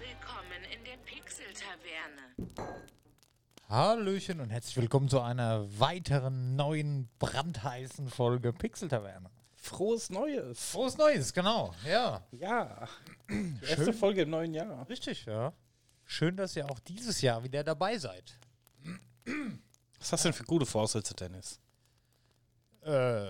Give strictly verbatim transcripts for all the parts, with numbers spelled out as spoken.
Willkommen in der Pixel-Taverne. Hallöchen und herzlich willkommen zu einer weiteren neuen brandheißen Folge Pixel-Taverne. Frohes Neues. Frohes Neues, genau, ja. Ja, die Schön. erste Folge im neuen Jahr. Richtig, ja. Schön, dass ihr auch dieses Jahr wieder dabei seid. Was hast du denn für gute Vorsätze, Dennis? Äh,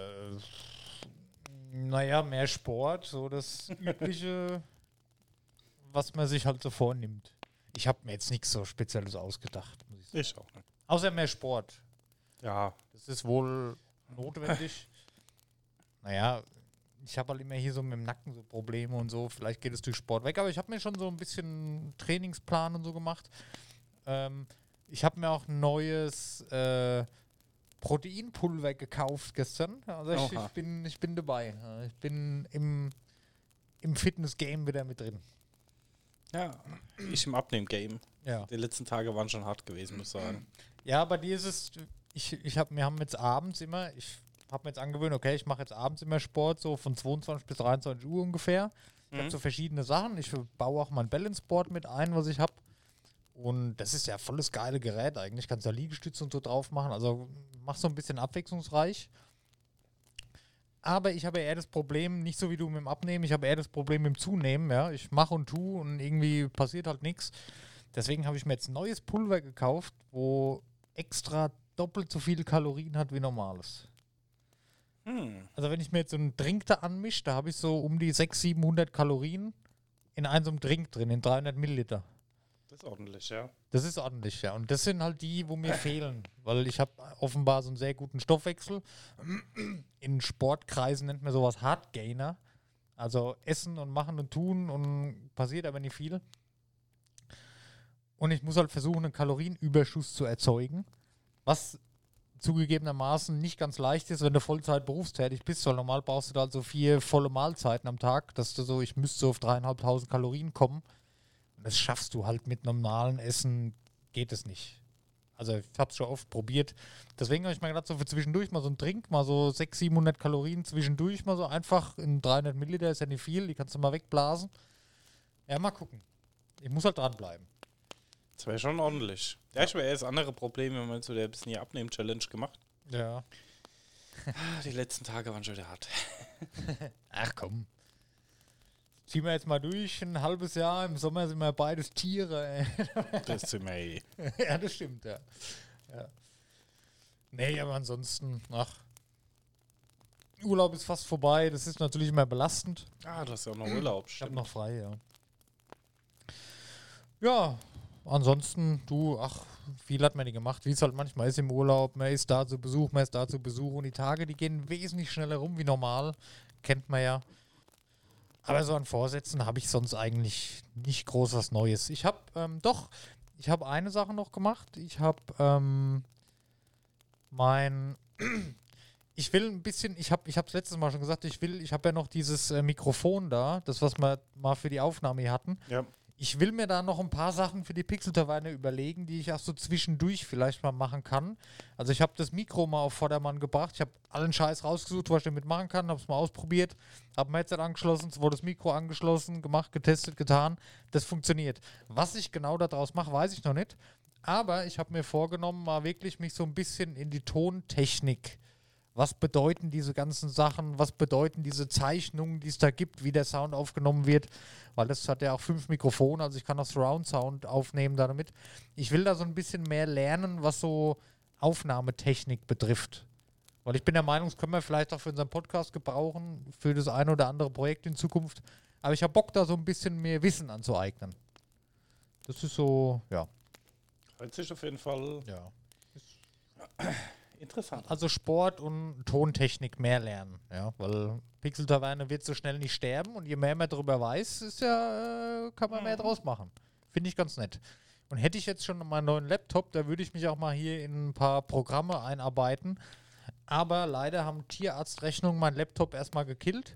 naja, mehr Sport, so das übliche, was man sich halt so vornimmt. Ich habe mir jetzt nichts so Spezielles ausgedacht, muss ich sagen. Ich auch nicht. Außer mehr Sport. Ja, Das ist wohl notwendig. Naja, ich habe halt immer hier so mit dem Nacken so Probleme und so. Vielleicht geht es durch Sport weg. Aber ich habe mir schon so ein bisschen Trainingsplan und so gemacht. Ähm, ich habe mir auch ein neues äh, Proteinpulver gekauft gestern. Also ich, ich, bin, ich bin dabei. Ich bin im, im Fitness-Game wieder mit drin. ja. Ich im Abnehm-Game. Ja. Die letzten Tage waren schon hart gewesen, muss ich sagen. Ja, bei dir ist es, ich, ich hab, wir haben jetzt abends immer, ich habe mir jetzt angewöhnt, okay, ich mache jetzt abends immer Sport, so von zweiundzwanzig bis dreiundzwanzig Uhr ungefähr. Ich Mhm. habe so verschiedene Sachen. Ich baue auch mein Balance-Board mit ein, was ich habe. Und das ist ja volles geile Gerät eigentlich. Kannst da Liegestütze und so drauf machen. Also mach so ein bisschen abwechslungsreich. Aber ich habe eher das Problem, nicht so wie du mit dem Abnehmen, ich habe eher das Problem mit dem Zunehmen. Ja? Ich mache und tue und irgendwie passiert halt nichts. Deswegen habe ich mir jetzt ein neues Pulver gekauft, wo extra doppelt so viele Kalorien hat wie normales. Hm. Also wenn ich mir jetzt so einen Drink da anmische, da habe ich so um die sechshundert, siebenhundert Kalorien in einem so einem Drink drin, in dreihundert Milliliter. Das ist ordentlich, ja. Das ist ordentlich, ja. Und das sind halt die, wo mir fehlen, weil ich habe offenbar so einen sehr guten Stoffwechsel. In Sportkreisen nennt man sowas Hardgainer. Also essen und machen und tun und passiert aber nicht viel. Und ich muss halt versuchen, einen Kalorienüberschuss zu erzeugen, was zugegebenermaßen nicht ganz leicht ist, wenn du Vollzeit berufstätig bist, weil normal brauchst du da halt so vier volle Mahlzeiten am Tag, dass du so, ich müsste so auf dreieinhalbtausend Kalorien kommen. Und das schaffst du halt mit normalen Essen, geht es nicht. Also ich habe es schon oft probiert. Deswegen habe ich mir gedacht, so für zwischendurch mal so ein Trink, mal so sechshundert, siebenhundert Kalorien zwischendurch, mal so einfach in dreihundert Milliliter, ist ja nicht viel, die kannst du mal wegblasen. Ja, mal gucken. Ich muss halt dranbleiben. Das wäre schon ordentlich. Ja, ich habe erst andere Probleme, wenn man so der bisschen die Abnehmen-Challenge gemacht. Ja. Die letzten Tage waren schon wieder hart. Ach komm. Ziehen wir jetzt mal durch, ein halbes Jahr, im Sommer sind wir beides Tiere. Ey. Das ist immer eh. Ja, das stimmt, ja. ja. Nee, aber ansonsten, ach, Urlaub ist fast vorbei, das ist natürlich immer belastend. Ah, du hast ja auch noch Urlaub, Ich habe stimmt. noch frei, ja. Ja, ansonsten, du, ach, viel hat man nicht gemacht, wie es halt manchmal ist im Urlaub. Man ist da zu Besuch, man ist da zu Besuch und die Tage, die gehen wesentlich schneller rum wie normal. Kennt man ja. Aber so an Vorsätzen habe ich sonst eigentlich nicht groß was Neues. Ich habe, ähm, doch, ich habe eine Sache noch gemacht. Ich habe ähm, mein, ich will ein bisschen, ich habe ich habe es letztes Mal schon gesagt, ich will, ich habe ja noch dieses äh, Mikrofon da, das, was wir mal für die Aufnahme hier hatten. Ja. Ich will mir da noch ein paar Sachen für die Pixel-Taverne überlegen, die ich auch so zwischendurch vielleicht mal machen kann. Also ich habe das Mikro mal auf Vordermann gebracht. Ich habe allen Scheiß rausgesucht, was ich damit machen kann. Habe es mal ausprobiert. Habe mein Headset angeschlossen, es wurde das Mikro angeschlossen, gemacht, getestet, getan. Das funktioniert. Was ich genau daraus mache, weiß ich noch nicht. Aber ich habe mir vorgenommen, mal wirklich mich so ein bisschen in die Tontechnik. Was bedeuten diese ganzen Sachen? Was bedeuten diese Zeichnungen, die es da gibt, wie der Sound aufgenommen wird? Weil das hat ja auch fünf Mikrofone, also ich kann auch Surround-Sound aufnehmen damit. Ich will da so ein bisschen mehr lernen, was so Aufnahmetechnik betrifft. Weil ich bin der Meinung, das können wir vielleicht auch für unseren Podcast gebrauchen, für das eine oder andere Projekt in Zukunft. Aber ich habe Bock, da so ein bisschen mehr Wissen anzueignen. Das ist so, ja. Hört sich auf jeden Fall ja. interessant. Also Sport und Tontechnik mehr lernen, ja, weil Pixel-Taverne wird so schnell nicht sterben und je mehr man darüber weiß, ist ja, äh, kann man mehr draus machen. Finde ich ganz nett. Und hätte ich jetzt schon meinen neuen Laptop, da würde ich mich auch mal hier in ein paar Programme einarbeiten. Aber leider haben Tierarztrechnungen meinen Laptop erstmal gekillt.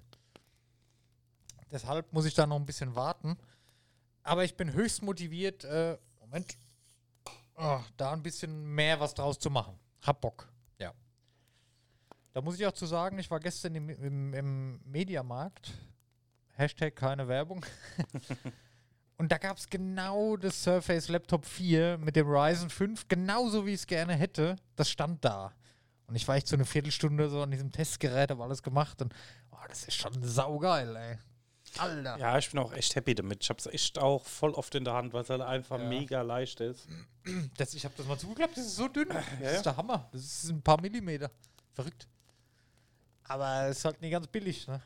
Deshalb muss ich da noch ein bisschen warten. Aber ich bin höchst motiviert, äh, Moment, oh, da ein bisschen mehr was draus zu machen. Hab Bock. Ja. Da muss ich auch zu sagen, ich war gestern im, im, im Mediamarkt. Hashtag keine Werbung. Und da gab es genau das Surface Laptop vier mit dem Ryzen fünf, genauso wie ich es gerne hätte. Das stand da. Und ich war echt so eine Viertelstunde so an diesem Testgerät, habe alles gemacht und oh, das ist schon saugeil, ey. Alter. Ja, ich bin auch echt happy damit. Ich hab's echt auch voll oft in der Hand, weil es halt einfach Ja. mega leicht ist. Das, ich habe das mal zugeklappt, das ist so dünn. Das ja. ist der Hammer. Das ist ein paar Millimeter. Verrückt. Aber es ist halt nicht ganz billig, ne?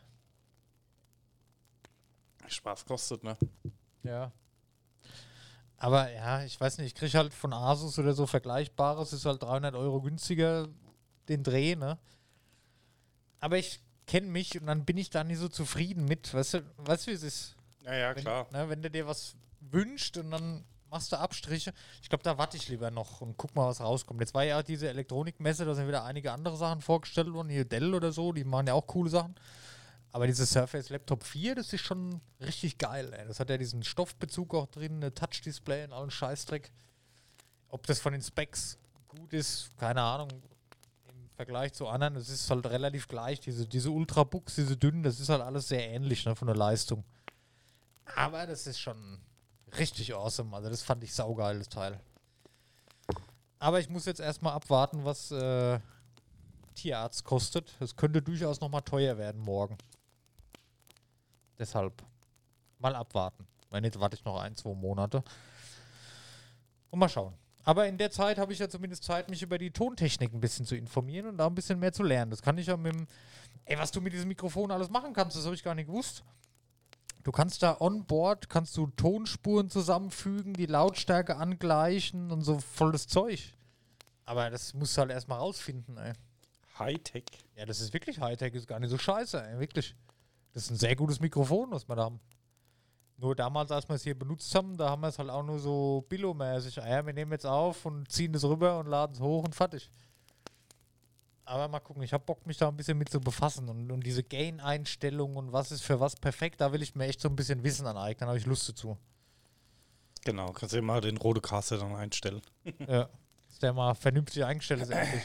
Spaß kostet, ne? Ja. Aber ja, ich weiß nicht, ich kriege halt von Asus oder so Vergleichbares, ist halt dreihundert Euro günstiger, den Dreh, ne? Aber ich kenne mich und dann bin ich da nicht so zufrieden mit. Weißt du, weißt du, wie es ist? Ja, ja, Wenn, klar. ne, wenn du dir was wünscht und dann machst du Abstriche. Ich glaube, da warte ich lieber noch und guck mal, was rauskommt. Jetzt war ja auch diese Elektronikmesse, da sind wieder einige andere Sachen vorgestellt worden. Hier Dell oder so, die machen ja auch coole Sachen. Aber dieses Surface Laptop vier, das ist schon richtig geil, ey. Das hat ja diesen Stoffbezug auch drin, eine Touch-Display und allen Scheißdreck. Ob das von den Specs gut ist, keine Ahnung. Im Vergleich zu anderen, das ist halt relativ gleich. Diese, diese Ultrabooks, diese dünnen, das ist halt alles sehr ähnlich, ne, von der Leistung. Aber das ist schon richtig awesome. Also das fand ich saugeil, das Teil. Aber ich muss jetzt erstmal abwarten, was äh, Tierarzt kostet. Das könnte durchaus nochmal teuer werden morgen. Deshalb mal abwarten. Wenn nicht, warte ich noch ein, zwei Monate. Und mal schauen. Aber in der Zeit habe ich ja zumindest Zeit, mich über die Tontechnik ein bisschen zu informieren und da ein bisschen mehr zu lernen. Das kann ich ja mit dem... Ey, was du mit diesem Mikrofon alles machen kannst, das habe ich gar nicht gewusst. Du kannst da on board, kannst du Tonspuren zusammenfügen, die Lautstärke angleichen und so volles Zeug. Aber das musst du halt erstmal rausfinden, ey. Hightech. Ja, das ist wirklich Hightech, ist gar nicht so scheiße, ey, wirklich. Das ist ein sehr gutes Mikrofon, was wir da haben. Nur damals, als wir es hier benutzt haben, da haben wir es halt auch nur so billomäßig. Ah ja, wir nehmen jetzt auf und ziehen das rüber und laden es hoch und fertig. Aber mal gucken, ich habe Bock, mich da ein bisschen mit zu befassen und, und diese Gain-Einstellung und was ist für was perfekt, da will ich mir echt so ein bisschen Wissen aneignen, da habe ich Lust dazu. Genau, kannst du dir mal den Rodecaster dann einstellen. Ja, dass der mal vernünftig eingestellt ist endlich.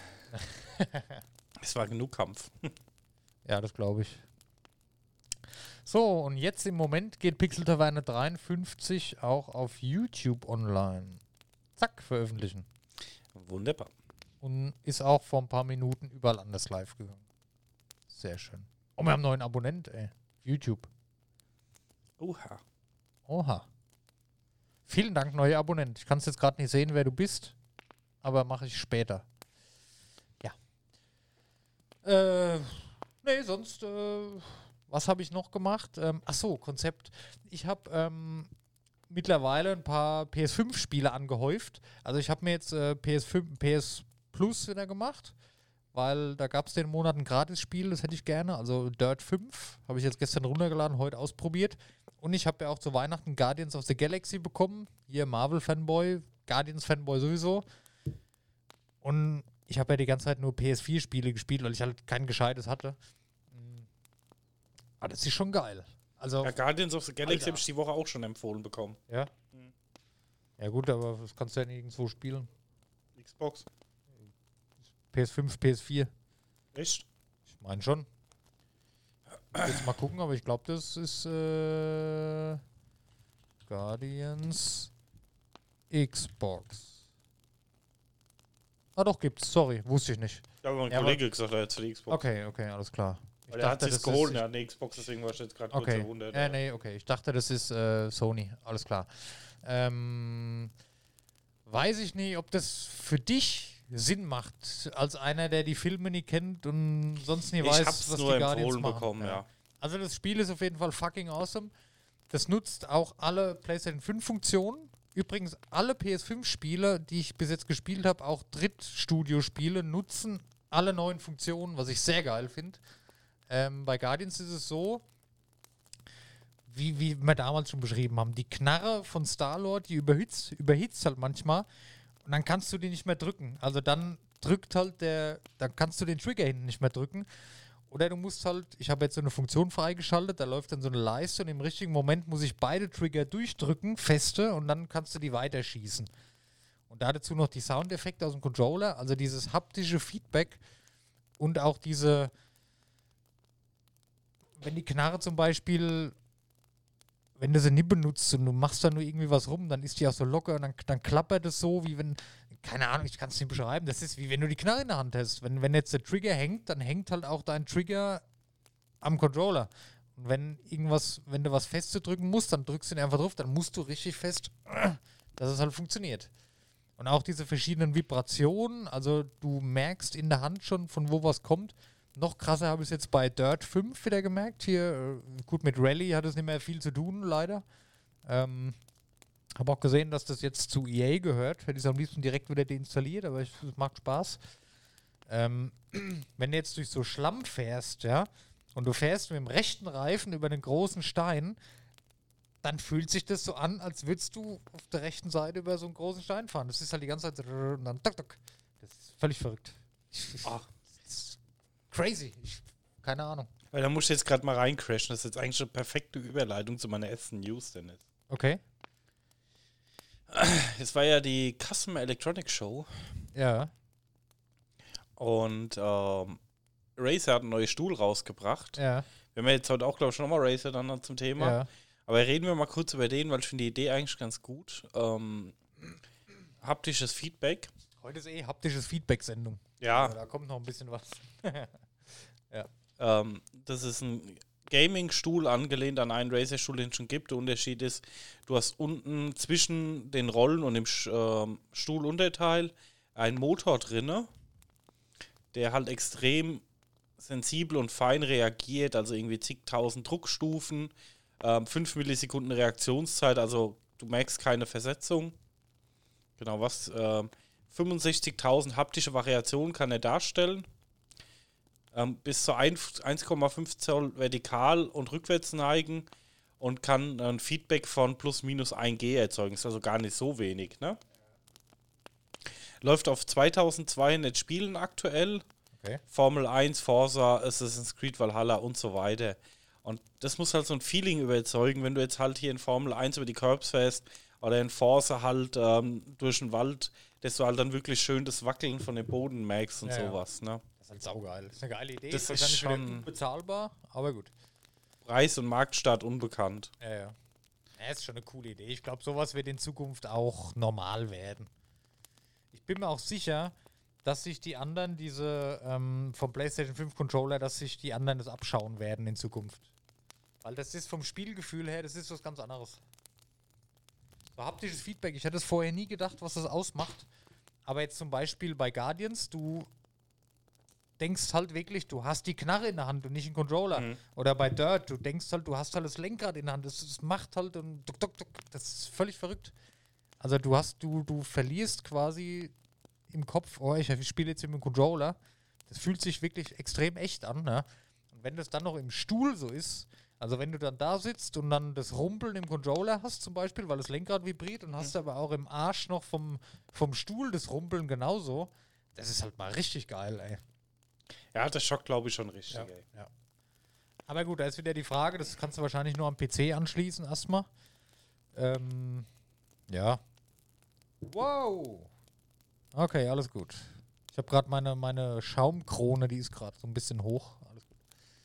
Es war genug Kampf. Ja, das glaube ich. So, und jetzt im Moment geht Pixel Taverne dreiundfünfzig auch auf YouTube online. Zack, veröffentlichen. Wunderbar. Und ist auch vor ein paar Minuten überall anders live gegangen. Sehr schön. Oh, wir haben einen neuen Abonnent, ey. YouTube. Oha. Oha. Vielen Dank, neuer Abonnent. Ich kann es jetzt gerade nicht sehen, wer du bist, aber mache ich später. Ja. Äh, nee, sonst, äh, was habe ich noch gemacht? Ähm, ach so, Konzept. Ich habe ähm, mittlerweile ein paar P S fünf Spiele angehäuft. Also ich habe mir jetzt äh, P S fünf, P S Plus wieder gemacht, weil da gab es den Monat ein Gratis-Spiel, das hätte ich gerne. Also Dirt fünf habe ich jetzt gestern runtergeladen, heute ausprobiert. Und ich habe ja auch zu Weihnachten Guardians of the Galaxy bekommen. Hier Marvel-Fanboy, Guardians-Fanboy sowieso. Und ich habe ja die ganze Zeit nur P S vier Spiele gespielt, weil ich halt kein Gescheites hatte. Aber das ist schon geil. Also, Ja, Guardians of the Galaxy Alter. habe ich die Woche auch schon empfohlen bekommen. ja. Mhm. Ja gut, aber das kannst du ja nirgendwo spielen. Xbox. P S fünf, P S vier. Echt? Ich meine schon. Jetzt mal gucken, aber ich glaube, das ist äh, Guardians Xbox. Ah doch, gibt's. Sorry, wusste ich nicht. Ja, aber mein Ja, Kollege gesagt, er hat für die Xbox. Okay, okay, alles klar. Ich Weil er hat dachte, sich das geholt, ist- er hat eine Xbox, deswegen war ich jetzt gerade kurz Okay. verwundert. Ja, nee, okay. Ich dachte, das ist äh, Sony. Alles klar. Ähm, weiß ich nicht, ob das für dich Sinn macht, als einer, der die Filme nie kennt und sonst nie Ich weiß, hab's was nur die Guardians empfohlen machen. bekommen, ja. Also das Spiel ist auf jeden Fall fucking awesome. Das nutzt auch alle PlayStation fünf Funktionen. Übrigens, alle P S fünf Spiele, die ich bis jetzt gespielt habe, auch Drittstudio-Spiele, nutzen alle neuen Funktionen, was ich sehr geil finde. Ähm, bei Guardians ist es so, wie, wie wir damals schon beschrieben haben, die Knarre von Star-Lord, die überhitzt, überhitzt halt manchmal und dann kannst du die nicht mehr drücken. Also dann drückt halt der, dann kannst du den Trigger hinten nicht mehr drücken. Oder du musst halt, ich habe jetzt so eine Funktion freigeschaltet, da läuft dann so eine Leiste und im richtigen Moment muss ich beide Trigger durchdrücken, feste, und dann kannst du die weiterschießen. Und da dazu noch die Soundeffekte aus dem Controller, also dieses haptische Feedback und auch diese, wenn die Knarre zum Beispiel wenn du sie nie benutzt und du machst da nur irgendwie was rum, dann ist die auch so locker und dann, dann klappert es so, wie wenn, keine Ahnung, ich kann es nicht beschreiben, das ist wie wenn du die Knarre in der Hand hast. Wenn, wenn jetzt der Trigger hängt, dann hängt halt auch dein Trigger am Controller. Und wenn irgendwas, wenn du was fest drücken musst, dann drückst du ihn einfach drauf, dann musst du richtig fest, dass es halt funktioniert. Und auch diese verschiedenen Vibrationen, also du merkst in der Hand schon, von wo was kommt. Noch krasser habe ich es jetzt bei Dirt fünf wieder gemerkt. Hier, äh, gut, mit Rally hat es nicht mehr viel zu tun, leider. Ähm, habe auch gesehen, dass das jetzt zu E A gehört. Hätte ich es am liebsten direkt wieder deinstalliert, aber es macht Spaß. Ähm, wenn du jetzt durch so Schlamm fährst, ja, und du fährst mit dem rechten Reifen über den großen Stein, dann fühlt sich das so an, als würdest du auf der rechten Seite über so einen großen Stein fahren. Das ist halt die ganze Zeit und dann tuk, tuk. Das ist völlig verrückt. Ich, ich, Ach. das ist crazy. Ich, keine Ahnung. Weil da muss ich jetzt gerade mal reincrashen. Das ist jetzt eigentlich eine perfekte Überleitung zu meiner ersten News, Dennis. Okay. Es war ja die Customer Electronics Show. Ja. Und ähm, Razer hat einen neuen Stuhl rausgebracht. Ja. Wir haben ja jetzt heute auch, glaube ich, schon nochmal Razer dann noch zum Thema. Ja. Aber reden wir mal kurz über den, weil ich finde die Idee eigentlich ganz gut. Ähm, haptisches Feedback. Heute ist eh haptisches Feedback-Sendung. Ja. Also da kommt noch ein bisschen was. Ja. Ähm, das ist ein Gaming-Stuhl angelehnt an einen Razer-Stuhl, den es schon gibt. Der Unterschied ist, du hast unten zwischen den Rollen und dem Sch- ähm, Stuhlunterteil einen Motor drinne, der halt extrem sensibel und fein reagiert, also irgendwie zigtausend Druckstufen, ähm, fünf Millisekunden Reaktionszeit, also du merkst keine Versetzung. Genau, was? Ähm, fünfundsechzigtausend haptische Variationen kann er darstellen. Ähm, bis zu eins Komma fünf Zoll vertikal und rückwärts neigen und kann ein Feedback von plus minus eins G erzeugen. Ist also gar nicht so wenig, ne? Läuft auf zweitausendzweihundert Spielen aktuell. Okay. Formel eins, Forza, Assassin's Creed Valhalla und so weiter. Und das muss halt so ein Feeling überzeugen, wenn du jetzt halt hier in Formel eins über die Curbs fährst oder in Forza halt ähm, durch den Wald, dass du halt dann wirklich schön das Wackeln von dem Boden merkst und Ja, ja. sowas, ne? Das ist halt saugeil. Das ist eine geile Idee. Das ist wahrscheinlich wieder schon- unbezahlbar, aber gut. Preis und Marktstart unbekannt. Ja, ja. Ja, ist schon eine coole Idee. Ich glaube, sowas wird in Zukunft auch normal werden. Ich bin mir auch sicher, dass sich die anderen, diese ähm, vom PlayStation fünf Controller, dass sich die anderen das abschauen werden in Zukunft. Weil das ist vom Spielgefühl her, das ist was ganz anderes. So haptisches Feedback, ich hätte es vorher nie gedacht, was das ausmacht. Aber jetzt zum Beispiel bei Guardians, du denkst halt wirklich, du hast die Knarre in der Hand und nicht einen Controller. Mhm. Oder bei Dirt, du denkst halt, du hast halt das Lenkrad in der Hand. Das, das macht halt und duck, duck, duck. Das ist völlig verrückt. Also du hast, du, du verlierst quasi im Kopf, oh, ich spiele jetzt mit dem Controller. Das fühlt sich wirklich extrem echt an. Ne? Und wenn das dann noch im Stuhl so ist, also wenn du dann da sitzt und dann das Rumpeln im Controller hast zum Beispiel, weil das Lenkrad vibriert und hast aber auch im Arsch noch vom, vom Stuhl das Rumpeln genauso, das ist halt mal richtig geil, ey. Ja, das schockt, glaube ich, schon richtig, Ja, ey. ja. Aber gut, da ist wieder die Frage, das kannst du wahrscheinlich nur am P C anschließen erstmal. Ähm, ja. Wow. Okay, alles gut. Ich habe gerade meine, meine Schaumkrone, die ist gerade so ein bisschen hoch. Alles gut.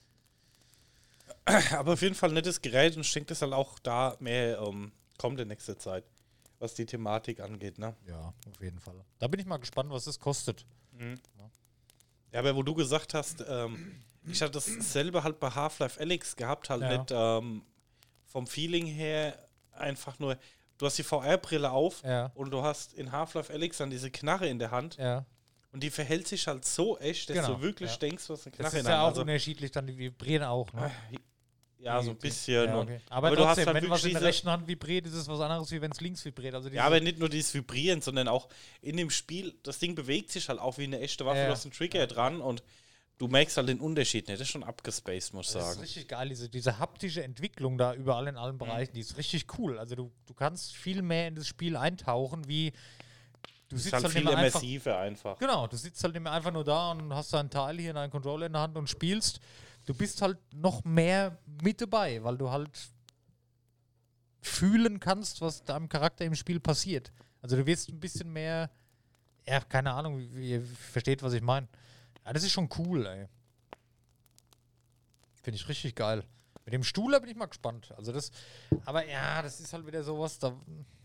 Aber auf jeden Fall ein nettes Gerät und ich denke, das halt auch da mehr ähm, kommt in nächster Zeit, was die Thematik angeht, ne? Ja, auf jeden Fall. Da bin ich mal gespannt, was es kostet. Mhm. Ja, aber wo du gesagt hast, ähm, ich hatte dasselbe halt bei Half-Life Alyx gehabt, halt Ja. nicht ähm, vom Feeling her einfach nur, du hast die V R-Brille auf Ja. und du hast in Half-Life Alyx dann diese Knarre in der Hand Ja. und die verhält sich halt so echt, dass Genau, du wirklich ja. denkst, du hast eine Das Knarre ist in der ja Hand. auch Also, unterschiedlich, dann die vibrieren auch. Ne? ja, so ein bisschen. Ja, und, okay. Aber, aber du hast trotzdem, halt wenn was wirklich in der diese- rechten Hand vibriert, ist es was anderes, wie wenn es links vibriert. Also ja, aber nicht nur dieses Vibrieren, sondern auch in dem Spiel, das Ding bewegt sich halt auch wie eine echte Waffe, Ja, du ja. hast einen Trigger dran und du merkst halt den Unterschied nicht. Das ist schon abgespaced, muss ich Das ist sagen. richtig geil, diese, diese haptische Entwicklung da überall in allen Bereichen, die ist richtig cool. Also du, du kannst viel mehr in das Spiel eintauchen, wie du Das ist sitzt halt halt viel nicht mehr einfach, immersiver einfach. genau, du sitzt halt nicht mehr einfach nur da und hast deinen Teil hier in deinen Controller in der Hand und spielst. Du bist halt noch mehr mit dabei, weil du halt fühlen kannst, was deinem Charakter im Spiel passiert. Also du wirst ein bisschen mehr, ja, keine Ahnung, wie, wie ihr versteht, was ich meine. Ja, das ist schon cool, ey. Finde ich richtig geil. Mit dem Stuhl da bin ich mal gespannt. Also das, aber ja, das ist halt wieder sowas, da.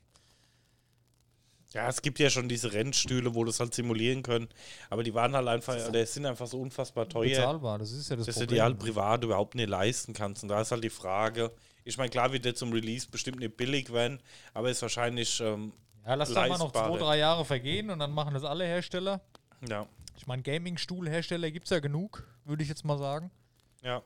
Ja, es gibt ja schon diese Rennstühle, wo das halt simulieren können, aber die waren halt einfach, oder sind einfach so unfassbar teuer, Bezahlbar, das ist ja das dass du Problem. die halt privat überhaupt nicht leisten kannst. Und da ist halt die Frage, ich meine, klar wird der zum Release bestimmt nicht billig werden, aber ist wahrscheinlich ähm, Ja, lass da mal noch zwei, leistbarer. drei Jahre vergehen und dann machen das alle Hersteller. Ja, Ich meine, Gaming-Stuhl-Hersteller gibt es ja genug, würde ich jetzt mal sagen. ja.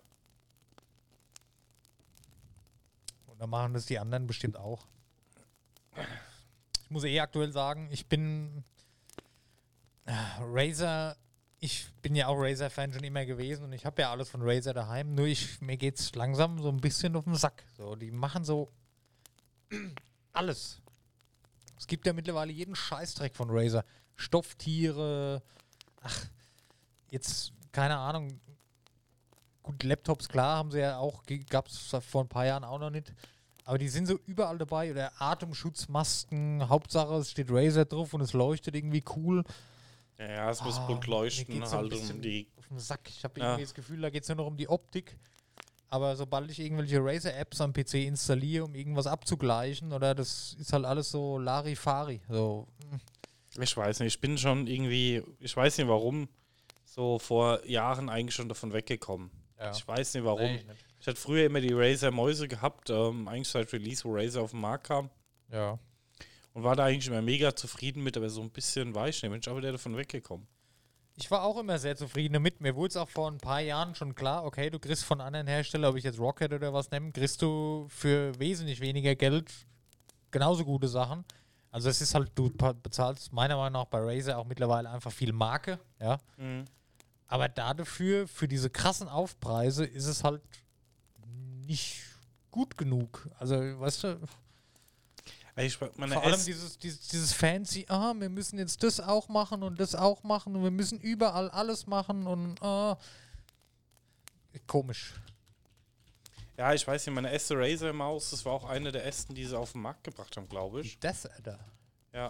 Und dann machen das die anderen bestimmt auch. Ich muss eh aktuell sagen, ich bin äh, Razer, ich bin ja auch Razer-Fan schon immer gewesen und ich habe ja alles von Razer daheim, nur ich, mir geht es langsam so ein bisschen auf den Sack. So, die machen so alles. Es gibt ja mittlerweile jeden Scheißdreck von Razer. Stofftiere, ach, jetzt, keine Ahnung. Gut, Laptops, klar, haben sie ja auch, gab es vor ein paar Jahren auch noch nicht. Aber die sind so überall dabei. Oder Atemschutzmasken, Hauptsache es steht Razer drauf und es leuchtet irgendwie cool. Ja, ja, es muss Ah, bunt mir leuchten, geht's so ein halt um bisschen die. auf den Sack. Ich habe Ja. irgendwie das Gefühl, da geht es nur noch um die Optik. Aber sobald ich irgendwelche Razer-Apps am P C installiere, um irgendwas abzugleichen, oder das ist halt alles so Larifari. So, Ich weiß nicht, ich bin schon irgendwie, ich weiß nicht warum, so vor Jahren eigentlich schon davon weggekommen. ja. Ich weiß nicht warum. Nee, nicht. Ich hatte früher immer die Razer-Mäuse gehabt, ähm, eigentlich seit Release, wo Razer auf den Markt kam. Ja. Und war da eigentlich immer mega zufrieden mit, aber so ein bisschen war ich nicht. Mensch, aber der davon weggekommen. Ich war auch immer sehr zufrieden damit. Mir wurde es auch vor ein paar Jahren schon klar, okay, du kriegst von anderen Herstellern, ob ich jetzt Rocket oder was nehme, kriegst du für wesentlich weniger Geld genauso gute Sachen. Also es ist halt, du pa- bezahlst meiner Meinung nach bei Razer auch mittlerweile einfach viel Marke, ja. Mhm. Aber dafür, für diese krassen Aufpreise, ist es halt nicht gut genug. Also, weißt du, Ich, meine vor allem S- dieses, dieses, dieses fancy, ah, wir müssen jetzt das auch machen und das auch machen und wir müssen überall alles machen und ah, komisch. ja, ich weiß nicht, meine erste Razer-Maus, das war auch eine der ersten, die sie auf den Markt gebracht haben, glaube ich. Das, Alter. Ja.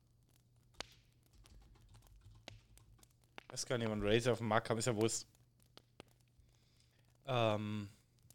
Ich weiß gar nicht, wann Razer auf den Markt kam, ist ja wurscht. Ähm.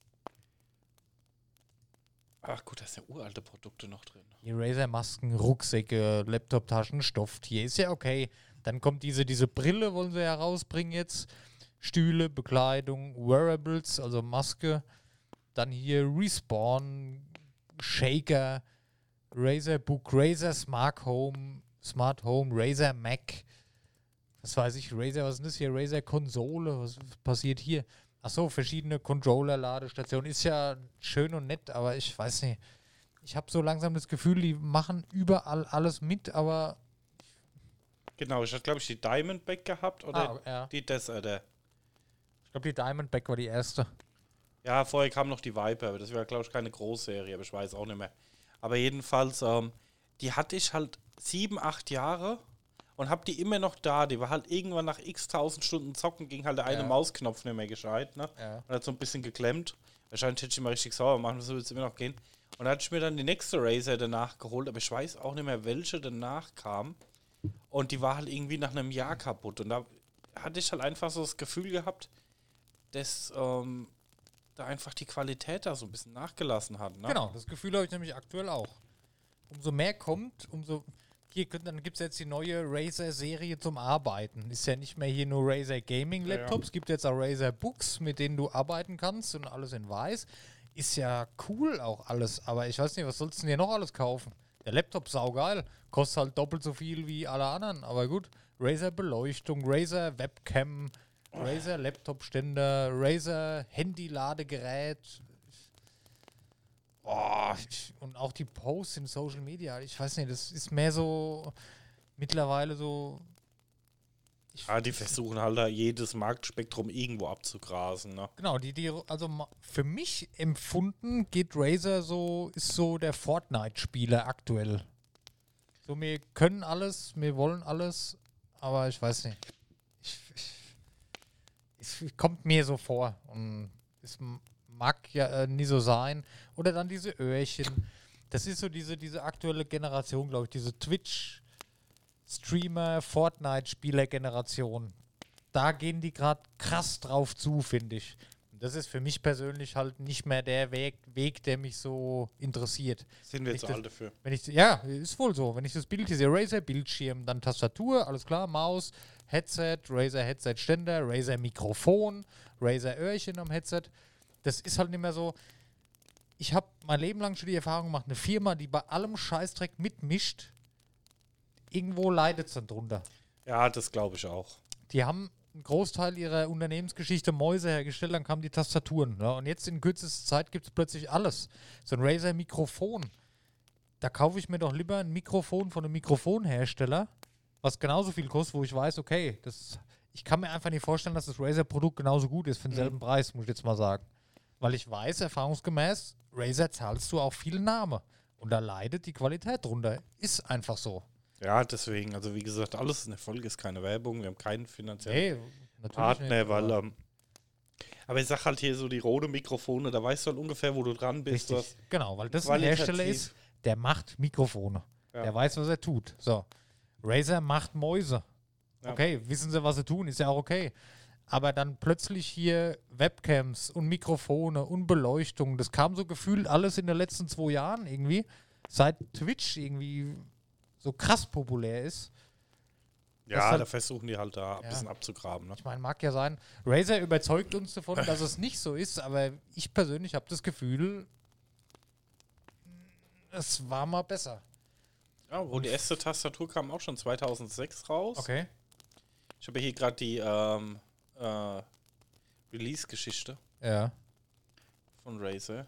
Ach gut, da sind ja uralte Produkte noch drin. Die Razer-Masken, Rucksäcke, Laptop-Taschen, Stofftier, ist ja okay. Dann kommt diese, diese Brille, wollen sie ja rausbringen jetzt. Stühle, Bekleidung, Wearables, also Maske. Dann hier Respawn, Shaker, Razer Book, Razer Smart Home, Smart Home, Razer Mac. Was weiß ich, Razer, was ist das hier? Razer Konsole, was passiert hier? Achso, verschiedene Controller-Ladestationen. Ist ja schön und nett, aber ich weiß nicht. Ich habe so langsam das Gefühl, die machen überall alles mit, aber. Genau, ich hatte, glaube ich, die Diamondback gehabt oder Ah, ja. die Desert. Ich glaube, die Diamondback war die erste. Ja, vorher kam noch die Viper, aber das war, glaube ich, keine Großserie, aber ich weiß auch nicht mehr. Aber jedenfalls, ähm, die hatte ich halt sieben, acht Jahre und hab die immer noch da. Die war halt irgendwann nach x tausend Stunden zocken, ging halt der eine Ja. Mausknopf nicht mehr gescheit, ne? Ja. Und hat so ein bisschen geklemmt. Wahrscheinlich hätte ich ihn mal richtig sauer machen, das würde jetzt immer noch gehen. Und dann hatte ich mir dann die nächste Razer danach geholt, aber ich weiß auch nicht mehr, welche danach kam. Und die war halt irgendwie nach einem Jahr kaputt. Und da hatte ich halt einfach so das Gefühl gehabt, dass ähm, da einfach die Qualität da so ein bisschen nachgelassen hat. Ne? Genau, das Gefühl habe ich nämlich aktuell auch. Umso mehr kommt, umso. Hier, dann gibt es jetzt die neue Razer-Serie zum Arbeiten. Ist ja nicht mehr hier nur Razer Gaming-Laptops, Ja, ja. gibt jetzt auch Razer Books, mit denen du arbeiten kannst und alles in weiß. Ist ja cool auch alles, aber ich weiß nicht, was sollst du denn hier noch alles kaufen? Der Laptop saugeil, kostet halt doppelt so viel wie alle anderen, aber gut. Razer Beleuchtung, Razer Webcam, Razer Laptop-Ständer, Razer Handy-Ladegerät. Oh, ich, und auch die Posts in Social Media, ich weiß nicht, das ist mehr so mittlerweile so. Ich, Ja, die versuchen halt da jedes Marktspektrum irgendwo abzugrasen. Ne? Genau, die, die, also ma- für mich empfunden geht Razer so, ist so der Fortnite-Spieler aktuell. So, wir können alles, wir wollen alles, aber ich weiß nicht. Ich, ich, es kommt mir so vor und es m- mag ja äh, nie so sein. Oder dann diese Öhrchen. Das ist so diese, diese aktuelle Generation, glaube ich, diese Twitch-Streamer, Fortnite-Spieler-Generation. Da gehen die gerade krass drauf zu, finde ich. Und das ist für mich persönlich halt nicht mehr der Weg, Weg der mich so interessiert. Sind wir Ich zu das- alt dafür. Wenn ich, ja, ist wohl so. Wenn ich das Bild, diese Razer-Bildschirm, dann Tastatur, alles klar, Maus, Headset, Razer-Headset-Ständer, Razer-Mikrofon, Razer-Öhrchen am Headset. Das ist halt nicht mehr so. Ich habe mein Leben lang schon die Erfahrung gemacht, eine Firma, die bei allem Scheißdreck mitmischt, irgendwo leidet es dann drunter. Ja, das glaube ich auch. Die haben einen Großteil ihrer Unternehmensgeschichte Mäuse hergestellt, dann kamen die Tastaturen. Ja, und jetzt in kürzester Zeit gibt es plötzlich alles. So ein Razer-Mikrofon. Da kaufe ich mir doch lieber ein Mikrofon von einem Mikrofonhersteller, was genauso viel kostet, wo ich weiß, okay, das, ich kann mir einfach nicht vorstellen, dass das Razer-Produkt genauso gut ist für denselben Mhm. Preis, muss ich jetzt mal sagen. Weil ich weiß, erfahrungsgemäß, Razer zahlst du auch viel Name. Und da leidet die Qualität drunter. Ist einfach so. Ja, deswegen, also wie gesagt, alles in der Folge ist keine Werbung. Wir haben keinen finanziellen Nee, natürlich Partner, nicht, weil, aber- ähm, aber ich sag halt hier so die rote Mikrofone, da weißt du halt ungefähr, wo du dran bist. Richtig, Was, genau, weil das ein qualitativ- Hersteller ist, der macht Mikrofone. Ja. Der weiß, was er tut. So. Razer macht Mäuse. Ja. Okay, wissen sie, was sie tun, ist ja auch okay. Aber dann plötzlich hier Webcams und Mikrofone und Beleuchtung, das kam so gefühlt alles in den letzten zwei Jahren irgendwie, seit Twitch irgendwie so krass populär ist. Das ja, halt- da versuchen die halt da ein Ja. bisschen abzugraben. Ne? Ich meine, mag ja sein, Razer überzeugt uns davon, dass es nicht so ist, aber ich persönlich habe das Gefühl, es war mal besser. Ja, und die erste Tastatur kam auch schon zweitausendsechs raus. Okay. Ich habe hier gerade die ähm, äh, Release-Geschichte Ja. von Razer.